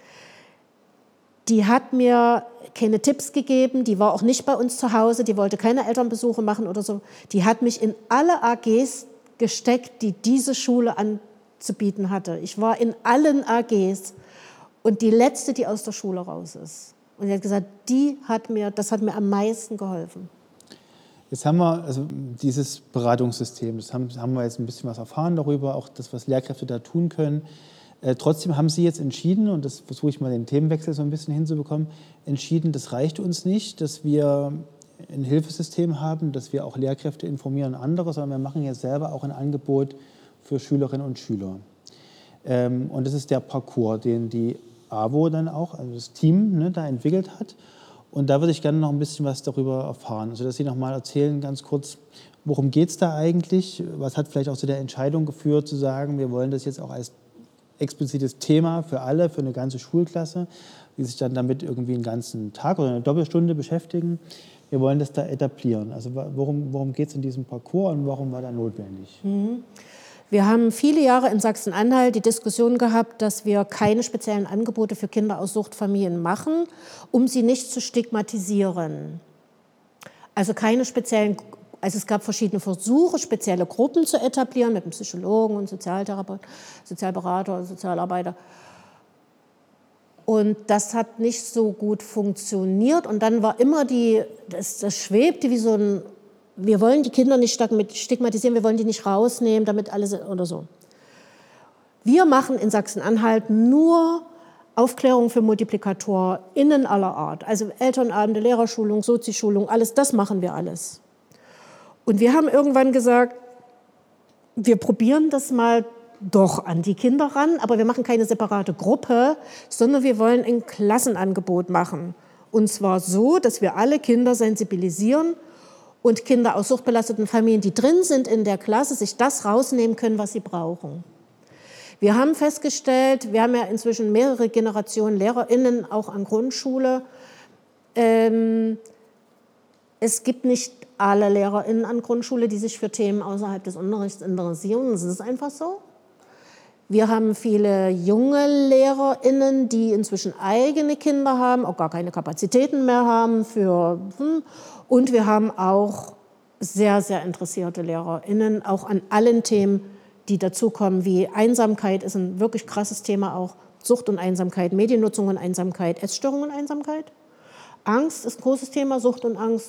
die hat mir keine Tipps gegeben, die war auch nicht bei uns zu Hause, die wollte keine Elternbesuche machen oder so. Die hat mich in alle A Gs gesteckt, die diese Schule anzubieten hatte. Ich war in allen A Gs. Und die letzte, die aus der Schule raus ist. Und sie hat gesagt, die hat mir, das hat mir am meisten geholfen. Jetzt haben wir also dieses Beratungssystem, das haben, haben wir jetzt ein bisschen was erfahren darüber, auch das, was Lehrkräfte da tun können. Äh, trotzdem haben Sie jetzt entschieden, und das versuche ich mal den Themenwechsel so ein bisschen hinzubekommen, entschieden, das reicht uns nicht, dass wir ein Hilfesystem haben, dass wir auch Lehrkräfte informieren und andere, sondern wir machen jetzt selber auch ein Angebot für Schülerinnen und Schüler. Ähm, und das ist der Parcours, den die A W O dann auch, also das Team, ne, da entwickelt hat. Und da würde ich gerne noch ein bisschen was darüber erfahren. Also dass Sie noch mal erzählen, ganz kurz, worum geht es da eigentlich? Was hat vielleicht auch zu der Entscheidung geführt, zu sagen, wir wollen das jetzt auch als explizites Thema für alle, für eine ganze Schulklasse, die sich dann damit irgendwie einen ganzen Tag oder eine Doppelstunde beschäftigen. Wir wollen das da etablieren. Also worum, worum geht es in diesem Parcours und warum war da notwendig? Mhm. Wir haben viele Jahre in Sachsen-Anhalt die Diskussion gehabt, dass wir keine speziellen Angebote für Kinder aus Suchtfamilien machen, um sie nicht zu stigmatisieren. Also keine speziellen, also es gab verschiedene Versuche, spezielle Gruppen zu etablieren mit einem Psychologen und Sozialtherapeut, Sozialberater, Sozialarbeiter. Und das hat nicht so gut funktioniert. Und dann war immer die, das, das schwebte wie so ein, wir wollen die Kinder nicht stigmatisieren, wir wollen die nicht rausnehmen, damit alle oder so. Wir machen in Sachsen-Anhalt nur Aufklärung für MultiplikatorInnen aller Art. Also Elternabende, Lehrerschulung, Sozi-Schulung, alles, das machen wir alles. Und wir haben irgendwann gesagt, wir probieren das mal doch an die Kinder ran, aber wir machen keine separate Gruppe, sondern wir wollen ein Klassenangebot machen. Und zwar so, dass wir alle Kinder sensibilisieren und Kinder aus suchtbelasteten Familien, die drin sind in der Klasse, sich das rausnehmen können, was sie brauchen. Wir haben festgestellt, wir haben ja inzwischen mehrere Generationen LehrerInnen, auch an Grundschule. Ähm, es gibt nicht alle LehrerInnen an Grundschule, die sich für Themen außerhalb des Unterrichts interessieren. Das ist einfach so. Wir haben viele junge LehrerInnen, die inzwischen eigene Kinder haben, auch gar keine Kapazitäten mehr haben für... Hm, und wir haben auch sehr, sehr interessierte LehrerInnen, auch an allen Themen, die dazukommen, wie Einsamkeit ist ein wirklich krasses Thema auch, Sucht und Einsamkeit, Mediennutzung und Einsamkeit, Essstörung und Einsamkeit. Angst ist ein großes Thema, Sucht und Angst.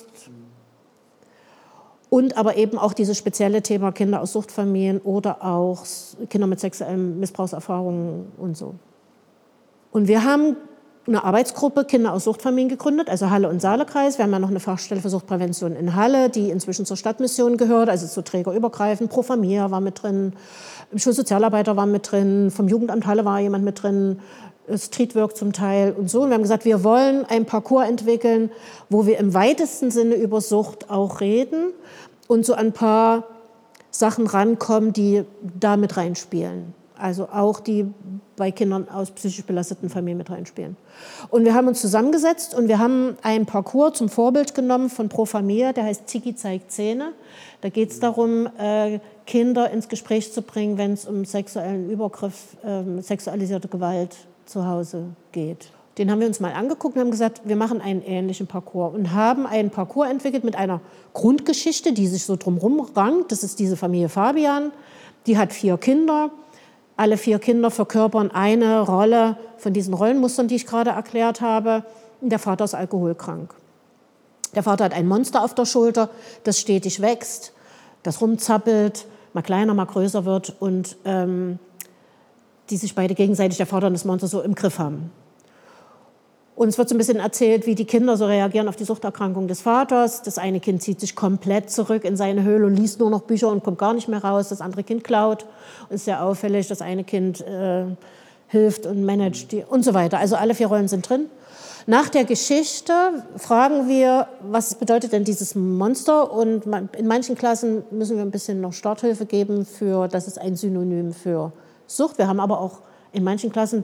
Und aber eben auch dieses spezielle Thema Kinder aus Suchtfamilien oder auch Kinder mit sexuellen Missbrauchserfahrungen und so. Und wir haben eine Arbeitsgruppe Kinder aus Suchtfamilien gegründet, also Halle und Saalekreis. Wir haben ja noch eine Fachstelle für Suchtprävention in Halle, die inzwischen zur Stadtmission gehört, also zu trägerübergreifend. Pro Familia war mit drin, Schulsozialarbeiter war mit drin, vom Jugendamt Halle war jemand mit drin, Streetwork zum Teil und so. Und wir haben gesagt, wir wollen ein Parcours entwickeln, wo wir im weitesten Sinne über Sucht auch reden und so ein paar Sachen rankommen, die da mit reinspielen. Also auch die bei Kindern aus psychisch belasteten Familien mit reinspielen. Und wir haben uns zusammengesetzt und wir haben einen Parcours zum Vorbild genommen von Pro Familia, der heißt Ziggy zeigt Zähne. Da geht es darum, äh, Kinder ins Gespräch zu bringen, wenn es um sexuellen Übergriff, äh, sexualisierte Gewalt zu Hause geht. Den haben wir uns mal angeguckt und haben gesagt, wir machen einen ähnlichen Parcours und haben einen Parcours entwickelt mit einer Grundgeschichte, die sich so drumherum rankt. Das ist diese Familie Fabian, die hat vier Kinder. Alle vier Kinder verkörpern eine Rolle von diesen Rollenmustern, die ich gerade erklärt habe. Der Vater ist alkoholkrank. Der Vater hat ein Monster auf der Schulter, das stetig wächst, das rumzappelt, mal kleiner, mal größer wird und ähm, die sich beide gegenseitig, der Vater und das Monster, so im Griff haben. Uns wird so ein bisschen erzählt, wie die Kinder so reagieren auf die Suchterkrankung des Vaters. Das eine Kind zieht sich komplett zurück in seine Höhle und liest nur noch Bücher und kommt gar nicht mehr raus. Das andere Kind klaut und ist sehr auffällig. Das eine Kind äh, hilft und managt die und so weiter. Also alle vier Rollen sind drin. Nach der Geschichte fragen wir, was bedeutet denn dieses Monster? Und in manchen Klassen müssen wir ein bisschen noch Starthilfe geben für, das ist ein Synonym für Sucht. Wir haben aber auch in manchen Klassen,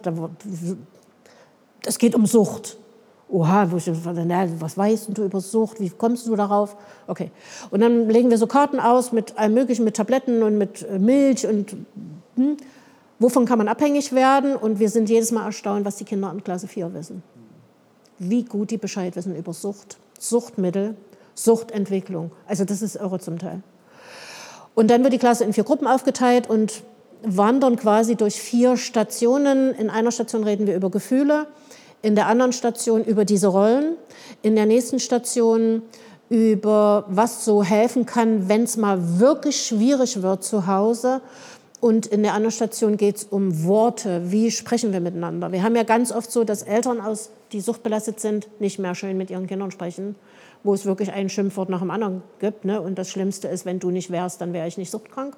es geht um Sucht. Oha, was weißt du über Sucht? Wie kommst du darauf? Okay. Und dann legen wir so Karten aus mit allem Möglichen, mit Tabletten und mit Milch und hm, wovon kann man abhängig werden? Und wir sind jedes Mal erstaunt, was die Kinder in Klasse vier wissen. Wie gut die Bescheid wissen über Sucht, Suchtmittel, Suchtentwicklung. Also das ist irre zum Teil. Und dann wird die Klasse in vier Gruppen aufgeteilt und wandern quasi durch vier Stationen. In einer Station reden wir über Gefühle, in der anderen Station über diese Rollen, in der nächsten Station über was so helfen kann, wenn es mal wirklich schwierig wird zu Hause. Und in der anderen Station geht es um Worte. Wie sprechen wir miteinander? Wir haben ja ganz oft so, dass Eltern, aus, die suchtbelastet sind, nicht mehr schön mit ihren Kindern sprechen, wo es wirklich ein Schimpfwort nach dem anderen gibt. Ne? Und das Schlimmste ist, wenn du nicht wärst, dann wäre ich nicht suchtkrank.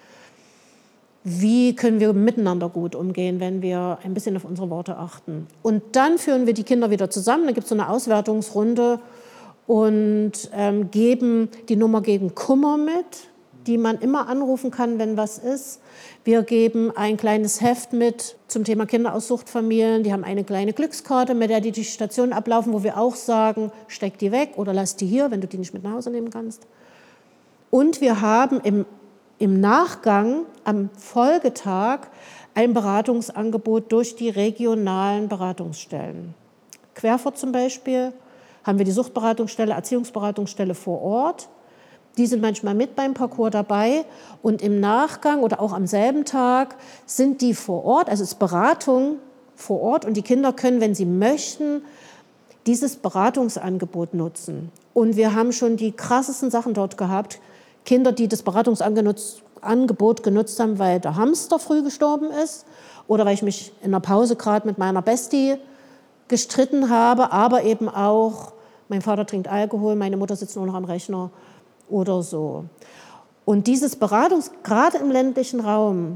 Wie können wir miteinander gut umgehen, wenn wir ein bisschen auf unsere Worte achten? Und dann führen wir die Kinder wieder zusammen. Da gibt es so eine Auswertungsrunde und ähm, geben die Nummer gegen Kummer mit, die man immer anrufen kann, wenn was ist. Wir geben ein kleines Heft mit zum Thema Kinder aus Suchtfamilien. Die haben eine kleine Glückskarte, mit der die die Station ablaufen, wo wir auch sagen, steck die weg oder lass die hier, wenn du die nicht mit nach Hause nehmen kannst. Und wir haben im Im Nachgang, am Folgetag, ein Beratungsangebot durch die regionalen Beratungsstellen. Querfurt zum Beispiel haben wir die Suchtberatungsstelle, Erziehungsberatungsstelle vor Ort. Die sind manchmal mit beim Parcours dabei. Und im Nachgang oder auch am selben Tag sind die vor Ort, also es ist Beratung vor Ort. Und die Kinder können, wenn sie möchten, dieses Beratungsangebot nutzen. Und wir haben schon die krassesten Sachen dort gehabt. Kinder, die das Beratungsangebot genutzt haben, weil der Hamster früh gestorben ist oder weil ich mich in der Pause gerade mit meiner Bestie gestritten habe, aber eben auch, mein Vater trinkt Alkohol, meine Mutter sitzt nur noch am Rechner oder so. Und dieses Beratungs, gerade im ländlichen Raum,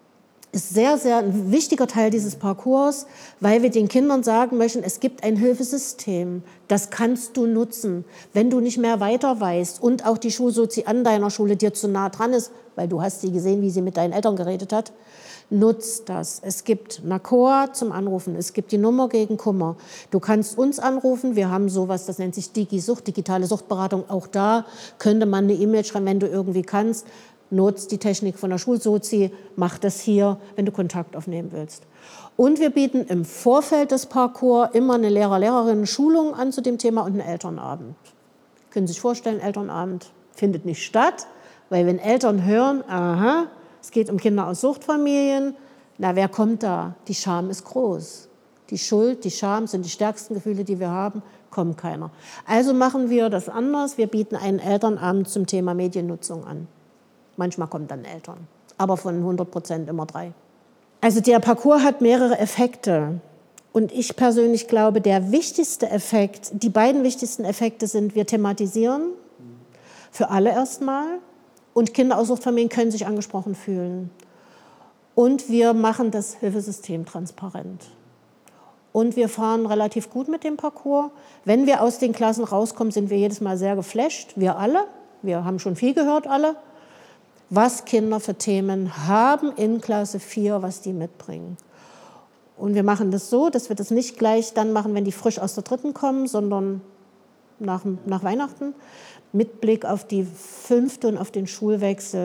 ist sehr, sehr ein wichtiger Teil dieses Parcours, weil wir den Kindern sagen möchten, es gibt ein Hilfesystem, das kannst du nutzen, wenn du nicht mehr weiter weißt und auch die Schulsozi an deiner Schule dir zu nah dran ist, weil du hast sie gesehen, wie sie mit deinen Eltern geredet hat, nutzt das. Es gibt NACOA zum Anrufen, es gibt die Nummer gegen Kummer. Du kannst uns anrufen, wir haben sowas, das nennt sich Digi-Sucht, digitale Suchtberatung, auch da könnte man eine E-Mail schreiben, wenn du irgendwie kannst. Nutzt die Technik von der Schulsozi, mach das hier, wenn du Kontakt aufnehmen willst. Und wir bieten im Vorfeld des Parcours immer eine Lehrer-Lehrerinnen-Schulung an zu dem Thema und einen Elternabend. Können Sie sich vorstellen, Elternabend findet nicht statt, weil wenn Eltern hören, aha, es geht um Kinder aus Suchtfamilien, na, wer kommt da? Die Scham ist groß. Die Schuld, die Scham sind die stärksten Gefühle, die wir haben, kommt keiner. Also machen wir das anders, wir bieten einen Elternabend zum Thema Mediennutzung an. Manchmal kommen dann Eltern, aber von hundert Prozent immer drei. Also der Parcours hat mehrere Effekte. Und ich persönlich glaube, der wichtigste Effekt, die beiden wichtigsten Effekte sind, wir thematisieren für alle erstmal und Kinder aus Suchtfamilien können sich angesprochen fühlen. Und wir machen das Hilfesystem transparent. Und wir fahren relativ gut mit dem Parcours. Wenn wir aus den Klassen rauskommen, sind wir jedes Mal sehr geflasht, wir alle. Wir haben schon viel gehört, alle. Was Kinder für Themen haben in Klasse vier, was die mitbringen. Und wir machen das so, dass wir das nicht gleich dann machen, wenn die frisch aus der dritten kommen, sondern nach, nach Weihnachten, mit Blick auf die fünfte und auf den Schulwechsel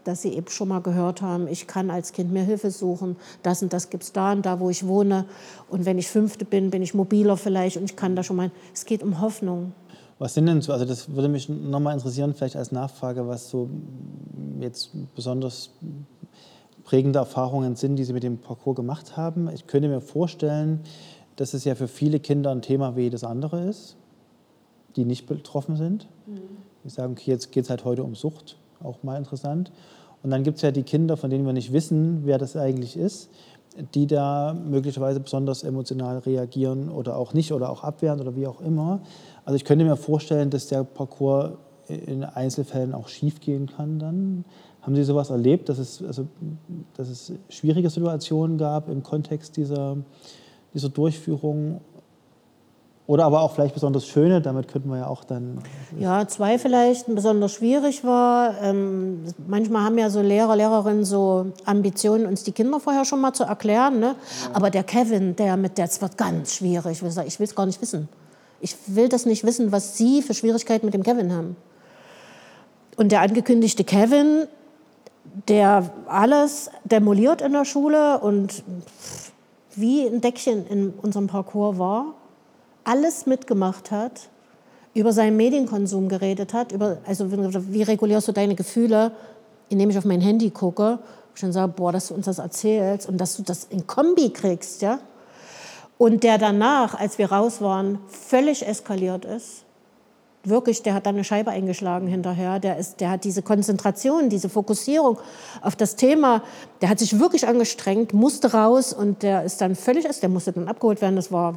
dass sie eben schon mal gehört haben, ich kann als Kind mir Hilfe suchen, das und das gibt es da und da, wo ich wohne. Und wenn ich Fünfte bin, bin ich mobiler vielleicht und ich kann da schon mal, es geht um Hoffnung. Was sind denn so, also das würde mich nochmal interessieren, vielleicht als Nachfrage, was so jetzt besonders prägende Erfahrungen sind, die Sie mit dem Parcours gemacht haben. Ich könnte mir vorstellen, dass es ja für viele Kinder ein Thema wie jedes andere ist, die nicht betroffen sind. Mhm. Die sagen, okay, jetzt geht es halt heute um Sucht, auch mal interessant. Und dann gibt es ja die Kinder, von denen wir nicht wissen, wer das eigentlich ist, die da möglicherweise besonders emotional reagieren oder auch nicht oder auch abwehren oder wie auch immer. Also ich könnte mir vorstellen, dass der Parcours in Einzelfällen auch schief gehen kann dann. Haben Sie sowas erlebt, dass es, also, dass es schwierige Situationen gab im Kontext dieser, dieser Durchführung? Oder aber auch vielleicht besonders schöne, damit könnten wir ja auch dann... Ja, zwei vielleicht, besonders schwierig war. Ähm, manchmal haben ja so Lehrer, Lehrerinnen so Ambitionen, uns die Kinder vorher schon mal zu erklären. Ne? Ja. Aber der Kevin, der mit der, es wird ganz schwierig. Ich will es gar nicht wissen. Ich will das nicht wissen, was Sie für Schwierigkeiten mit dem Kevin haben. Und der angekündigte Kevin, der alles demoliert in der Schule und wie ein Deckchen in unserem Parcours war, alles mitgemacht hat, über seinen Medienkonsum geredet hat, über, also wie regulierst du deine Gefühle, indem ich auf mein Handy gucke, ich dann sage, boah, dass du uns das erzählst und dass du das in Kombi kriegst, ja. Und der danach, als wir raus waren, völlig eskaliert ist. Wirklich, der hat dann eine Scheibe eingeschlagen hinterher. Der, ist, der hat diese Konzentration, diese Fokussierung auf das Thema, der hat sich wirklich angestrengt, musste raus und der ist dann völlig, der musste dann abgeholt werden. Das war,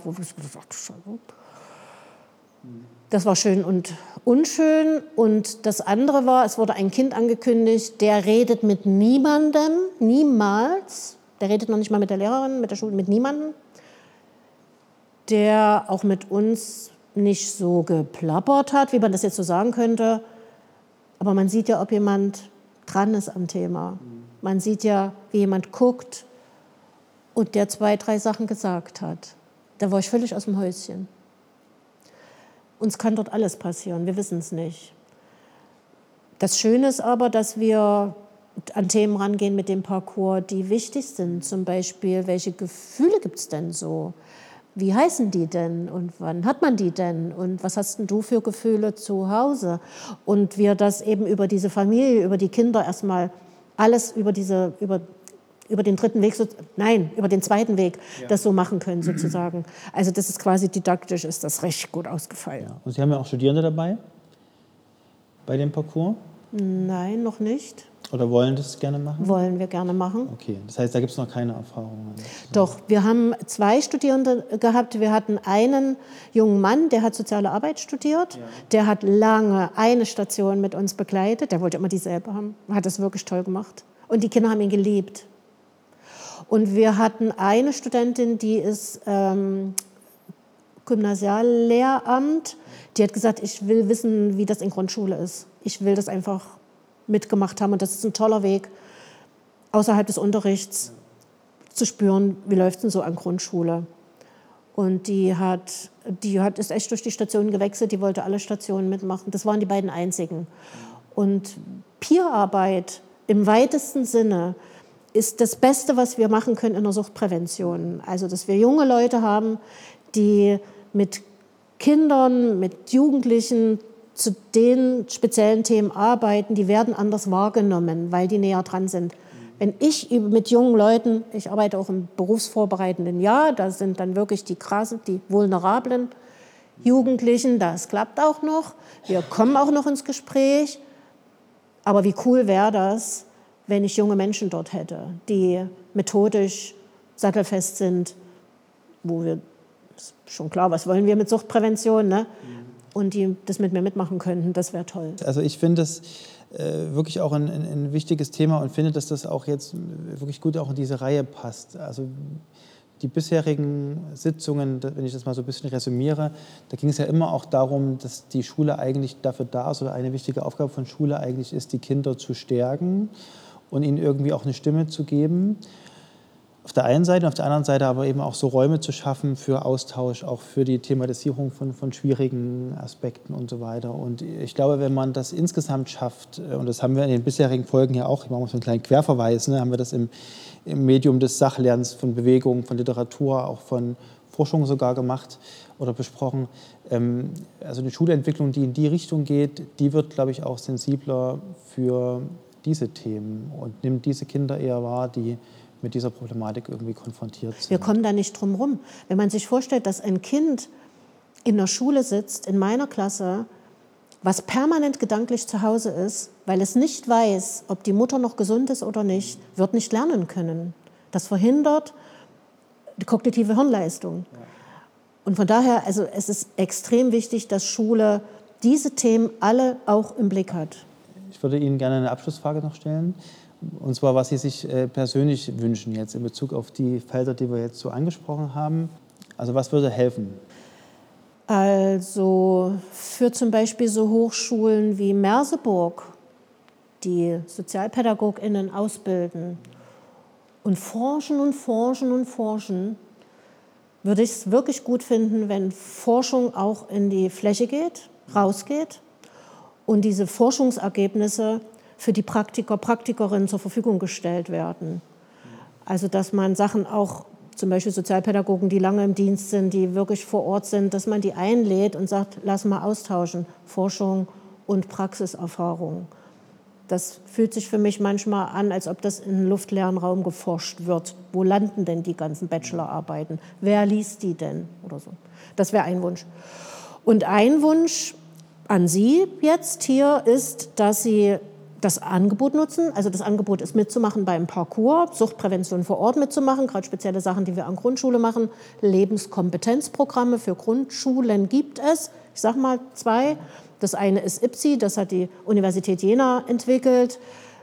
das war schön und unschön. Und das andere war, es wurde ein Kind angekündigt, der redet mit niemandem, niemals. Der redet noch nicht mal mit der Lehrerin, mit der Schule, mit niemandem. Der auch mit uns nicht so geplappert hat, wie man das jetzt so sagen könnte. Aber man sieht ja, ob jemand dran ist am Thema. Man sieht ja, wie jemand guckt und der zwei, drei Sachen gesagt hat. Da war ich völlig aus dem Häuschen. Uns kann dort alles passieren, wir wissen es nicht. Das Schöne ist aber, dass wir an Themen rangehen mit dem Parcours, die wichtig sind. Zum Beispiel, welche Gefühle gibt es denn so? Wie heißen die denn und wann hat man die denn und was hast denn du für Gefühle zu Hause? Und wir das eben über diese Familie, über die Kinder erstmal alles über, diese, über, über den dritten Weg, so, nein, über den zweiten Weg, ja, das so machen können sozusagen. Also das ist quasi didaktisch, ist das recht gut ausgefallen. Ja. Und Sie haben ja auch Studierende dabei bei dem Parcours? Nein, noch nicht. Oder wollen das gerne machen? Wollen wir gerne machen. Okay, das heißt, da gibt es noch keine Erfahrungen. Doch, wir haben zwei Studierende gehabt. Wir hatten einen jungen Mann, der hat Soziale Arbeit studiert. Ja. Der hat lange eine Station mit uns begleitet. Der wollte immer dieselbe haben. Hat das wirklich toll gemacht. Und die Kinder haben ihn geliebt. Und wir hatten eine Studentin, die ist ähm, Gymnasiallehramt. Die hat gesagt, ich will wissen, wie das in Grundschule ist. Ich will das einfach mitgemacht haben. Und das ist ein toller Weg, außerhalb des Unterrichts zu spüren, wie läuft es denn so an Grundschule. Und die, hat, die hat, ist echt durch die Stationen gewechselt, die wollte alle Stationen mitmachen. Das waren die beiden einzigen. Und Peerarbeit im weitesten Sinne ist das Beste, was wir machen können in der Suchtprävention. Also, dass wir junge Leute haben, die mit Kindern, mit Jugendlichen zu den speziellen Themen arbeiten, die werden anders wahrgenommen, weil die näher dran sind. Wenn ich mit jungen Leuten, ich arbeite auch im berufsvorbereitenden Jahr, da sind dann wirklich die krassen, die vulnerablen Jugendlichen, das klappt auch noch, wir kommen auch noch ins Gespräch, aber wie cool wäre das, wenn ich junge Menschen dort hätte, die methodisch sattelfest sind, wo wir, ist schon klar, was wollen wir mit Suchtprävention, ne? Und die das mit mir mitmachen könnten, das wäre toll. Also ich finde das äh, wirklich auch ein, ein, ein wichtiges Thema und finde, dass das auch jetzt wirklich gut auch in diese Reihe passt. Also die bisherigen Sitzungen, wenn ich das mal so ein bisschen resümiere, da ging es ja immer auch darum, dass die Schule eigentlich dafür da ist, oder eine wichtige Aufgabe von Schule eigentlich ist, die Kinder zu stärken und ihnen irgendwie auch eine Stimme zu geben. Auf der einen Seite, auf der anderen Seite aber eben auch so Räume zu schaffen für Austausch, auch für die Thematisierung von, von schwierigen Aspekten und so weiter. Und ich glaube, wenn man das insgesamt schafft, und das haben wir in den bisherigen Folgen ja auch, ich mache mal so einen kleinen Querverweis, ne, haben wir das im, im Medium des Sachlernens von Bewegung, von Literatur, auch von Forschung sogar gemacht oder besprochen. Ähm, also eine Schulentwicklung, die in die Richtung geht, die wird, glaube ich, auch sensibler für diese Themen und nimmt diese Kinder eher wahr, die mit dieser Problematik irgendwie konfrontiert sind. Wir kommen da nicht drum rum. Wenn man sich vorstellt, dass ein Kind in der Schule sitzt, in meiner Klasse, was permanent gedanklich zu Hause ist, weil es nicht weiß, ob die Mutter noch gesund ist oder nicht, wird nicht lernen können. Das verhindert die kognitive Hirnleistung. Ja. Und von daher, also es ist extrem wichtig, dass Schule diese Themen alle auch im Blick hat. Ich würde Ihnen gerne eine Abschlussfrage noch stellen. Und zwar, was Sie sich äh, persönlich wünschen jetzt in Bezug auf die Felder, die wir jetzt so angesprochen haben. Also was würde helfen? Also für zum Beispiel so Hochschulen wie Merseburg, die SozialpädagogInnen ausbilden und forschen und forschen und forschen, würde ich es wirklich gut finden, wenn Forschung auch in die Fläche geht, rausgeht und diese Forschungsergebnisse für die Praktiker, Praktikerinnen zur Verfügung gestellt werden. Also dass man Sachen auch, zum Beispiel Sozialpädagogen, die lange im Dienst sind, die wirklich vor Ort sind, dass man die einlädt und sagt, lass mal austauschen, Forschung und Praxiserfahrung. Das fühlt sich für mich manchmal an, als ob das in einen luftleeren Raum geforscht wird. Wo landen denn die ganzen Bachelorarbeiten? Wer liest die denn? Oder so. Das wäre ein Wunsch. Und ein Wunsch an Sie jetzt hier ist, dass Sie das Angebot nutzen. Also das Angebot ist mitzumachen beim Parcours, Suchtprävention vor Ort mitzumachen, gerade spezielle Sachen, die wir an Grundschule machen. Lebenskompetenzprogramme für Grundschulen gibt es. Ich sage mal zwei. Das eine ist I P S I, das hat die Universität Jena entwickelt.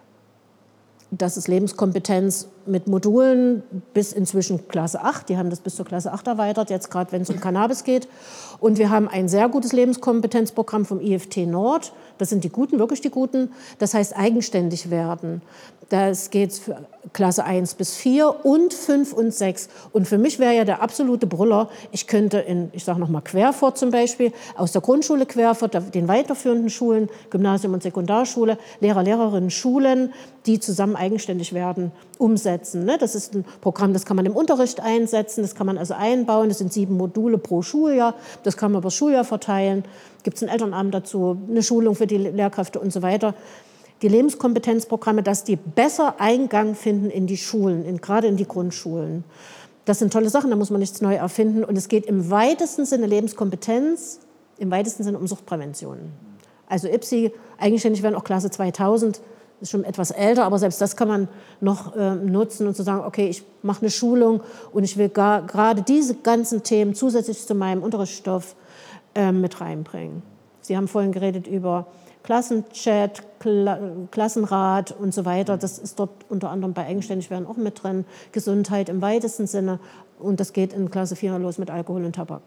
Das ist Lebenskompetenz mit Modulen bis inzwischen Klasse acht. Die haben das bis zur Klasse acht erweitert, jetzt gerade wenn es um Cannabis geht. Und wir haben ein sehr gutes Lebenskompetenzprogramm vom I F T Nord. Das sind die Guten, wirklich die Guten. Das heißt eigenständig werden. Das geht für Klasse eins bis vier und fünf und sechs. Und für mich wäre ja der absolute Brüller, ich könnte in, ich sage nochmal Querfurt zum Beispiel, aus der Grundschule Querfurt, den weiterführenden Schulen, Gymnasium und Sekundarschule, Lehrer, Lehrerinnen, Schulen, die zusammen eigenständig werden, umsetzen. Das ist ein Programm, das kann man im Unterricht einsetzen, das kann man also einbauen. Das sind sieben Module pro Schuljahr, das kann man über das Schuljahr verteilen. Gibt es ein Elternabend dazu, eine Schulung für die Lehrkräfte und so weiter. Die Lebenskompetenzprogramme, dass die besser Eingang finden in die Schulen, in, gerade in die Grundschulen. Das sind tolle Sachen, da muss man nichts neu erfinden. Und es geht im weitesten Sinne Lebenskompetenz, im weitesten Sinne um Suchtprävention. Also I P S I, eigenständig werden auch Klasse zweitausend, ist schon etwas älter, aber selbst das kann man noch äh, nutzen und zu sagen, okay, ich mache eine Schulung und ich will gar, gerade diese ganzen Themen zusätzlich zu meinem Unterrichtsstoff äh, mit reinbringen. Sie haben vorhin geredet über Klassenchat, Kla- Klassenrat und so weiter. Das ist dort unter anderem bei Eigenständigwerden auch mit drin. Gesundheit im weitesten Sinne. Und das geht in Klasse vier los mit Alkohol und Tabak.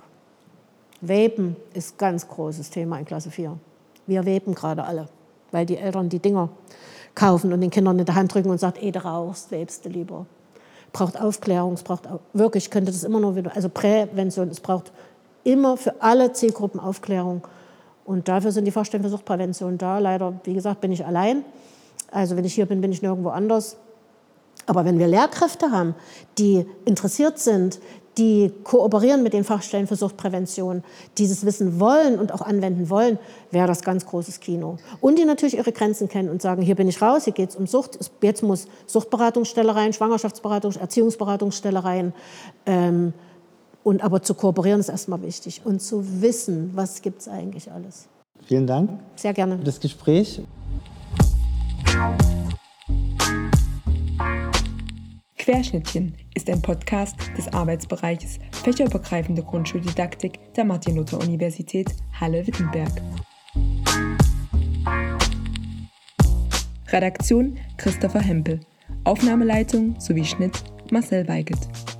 Vapen ist ein ganz großes Thema in Klasse vier. Wir vapen gerade alle, weil die Eltern die Dinger kaufen und den Kindern in die Hand drücken und sagen, eh, du rauchst, vapest du lieber. Braucht Aufklärung, es braucht auch, wirklich, könnte das immer nur wieder, also Prävention, es braucht immer für alle Zielgruppen Aufklärung. Und dafür sind die Fachstellen für Suchtprävention da. Leider, wie gesagt, bin ich allein. Also wenn ich hier bin, bin ich nirgendwo anders. Aber wenn wir Lehrkräfte haben, die interessiert sind, die kooperieren mit den Fachstellen für Suchtprävention, dieses Wissen wollen und auch anwenden wollen, wäre das ganz großes Kino. Und die natürlich ihre Grenzen kennen und sagen, hier bin ich raus, hier geht es um Sucht, jetzt muss Suchtberatungsstelle rein, Schwangerschaftsberatung, Erziehungsberatungsstelle rein. Ähm, Und aber zu kooperieren ist erstmal wichtig und zu wissen, was gibt es eigentlich alles. Vielen Dank. Sehr gerne. Für das Gespräch. Querschnittchen ist ein Podcast des Arbeitsbereiches fächerübergreifende Grundschuldidaktik der Martin-Luther-Universität Halle-Wittenberg. Redaktion Christopher Hempel. Aufnahmeleitung sowie Schnitt Marcel Weigelt.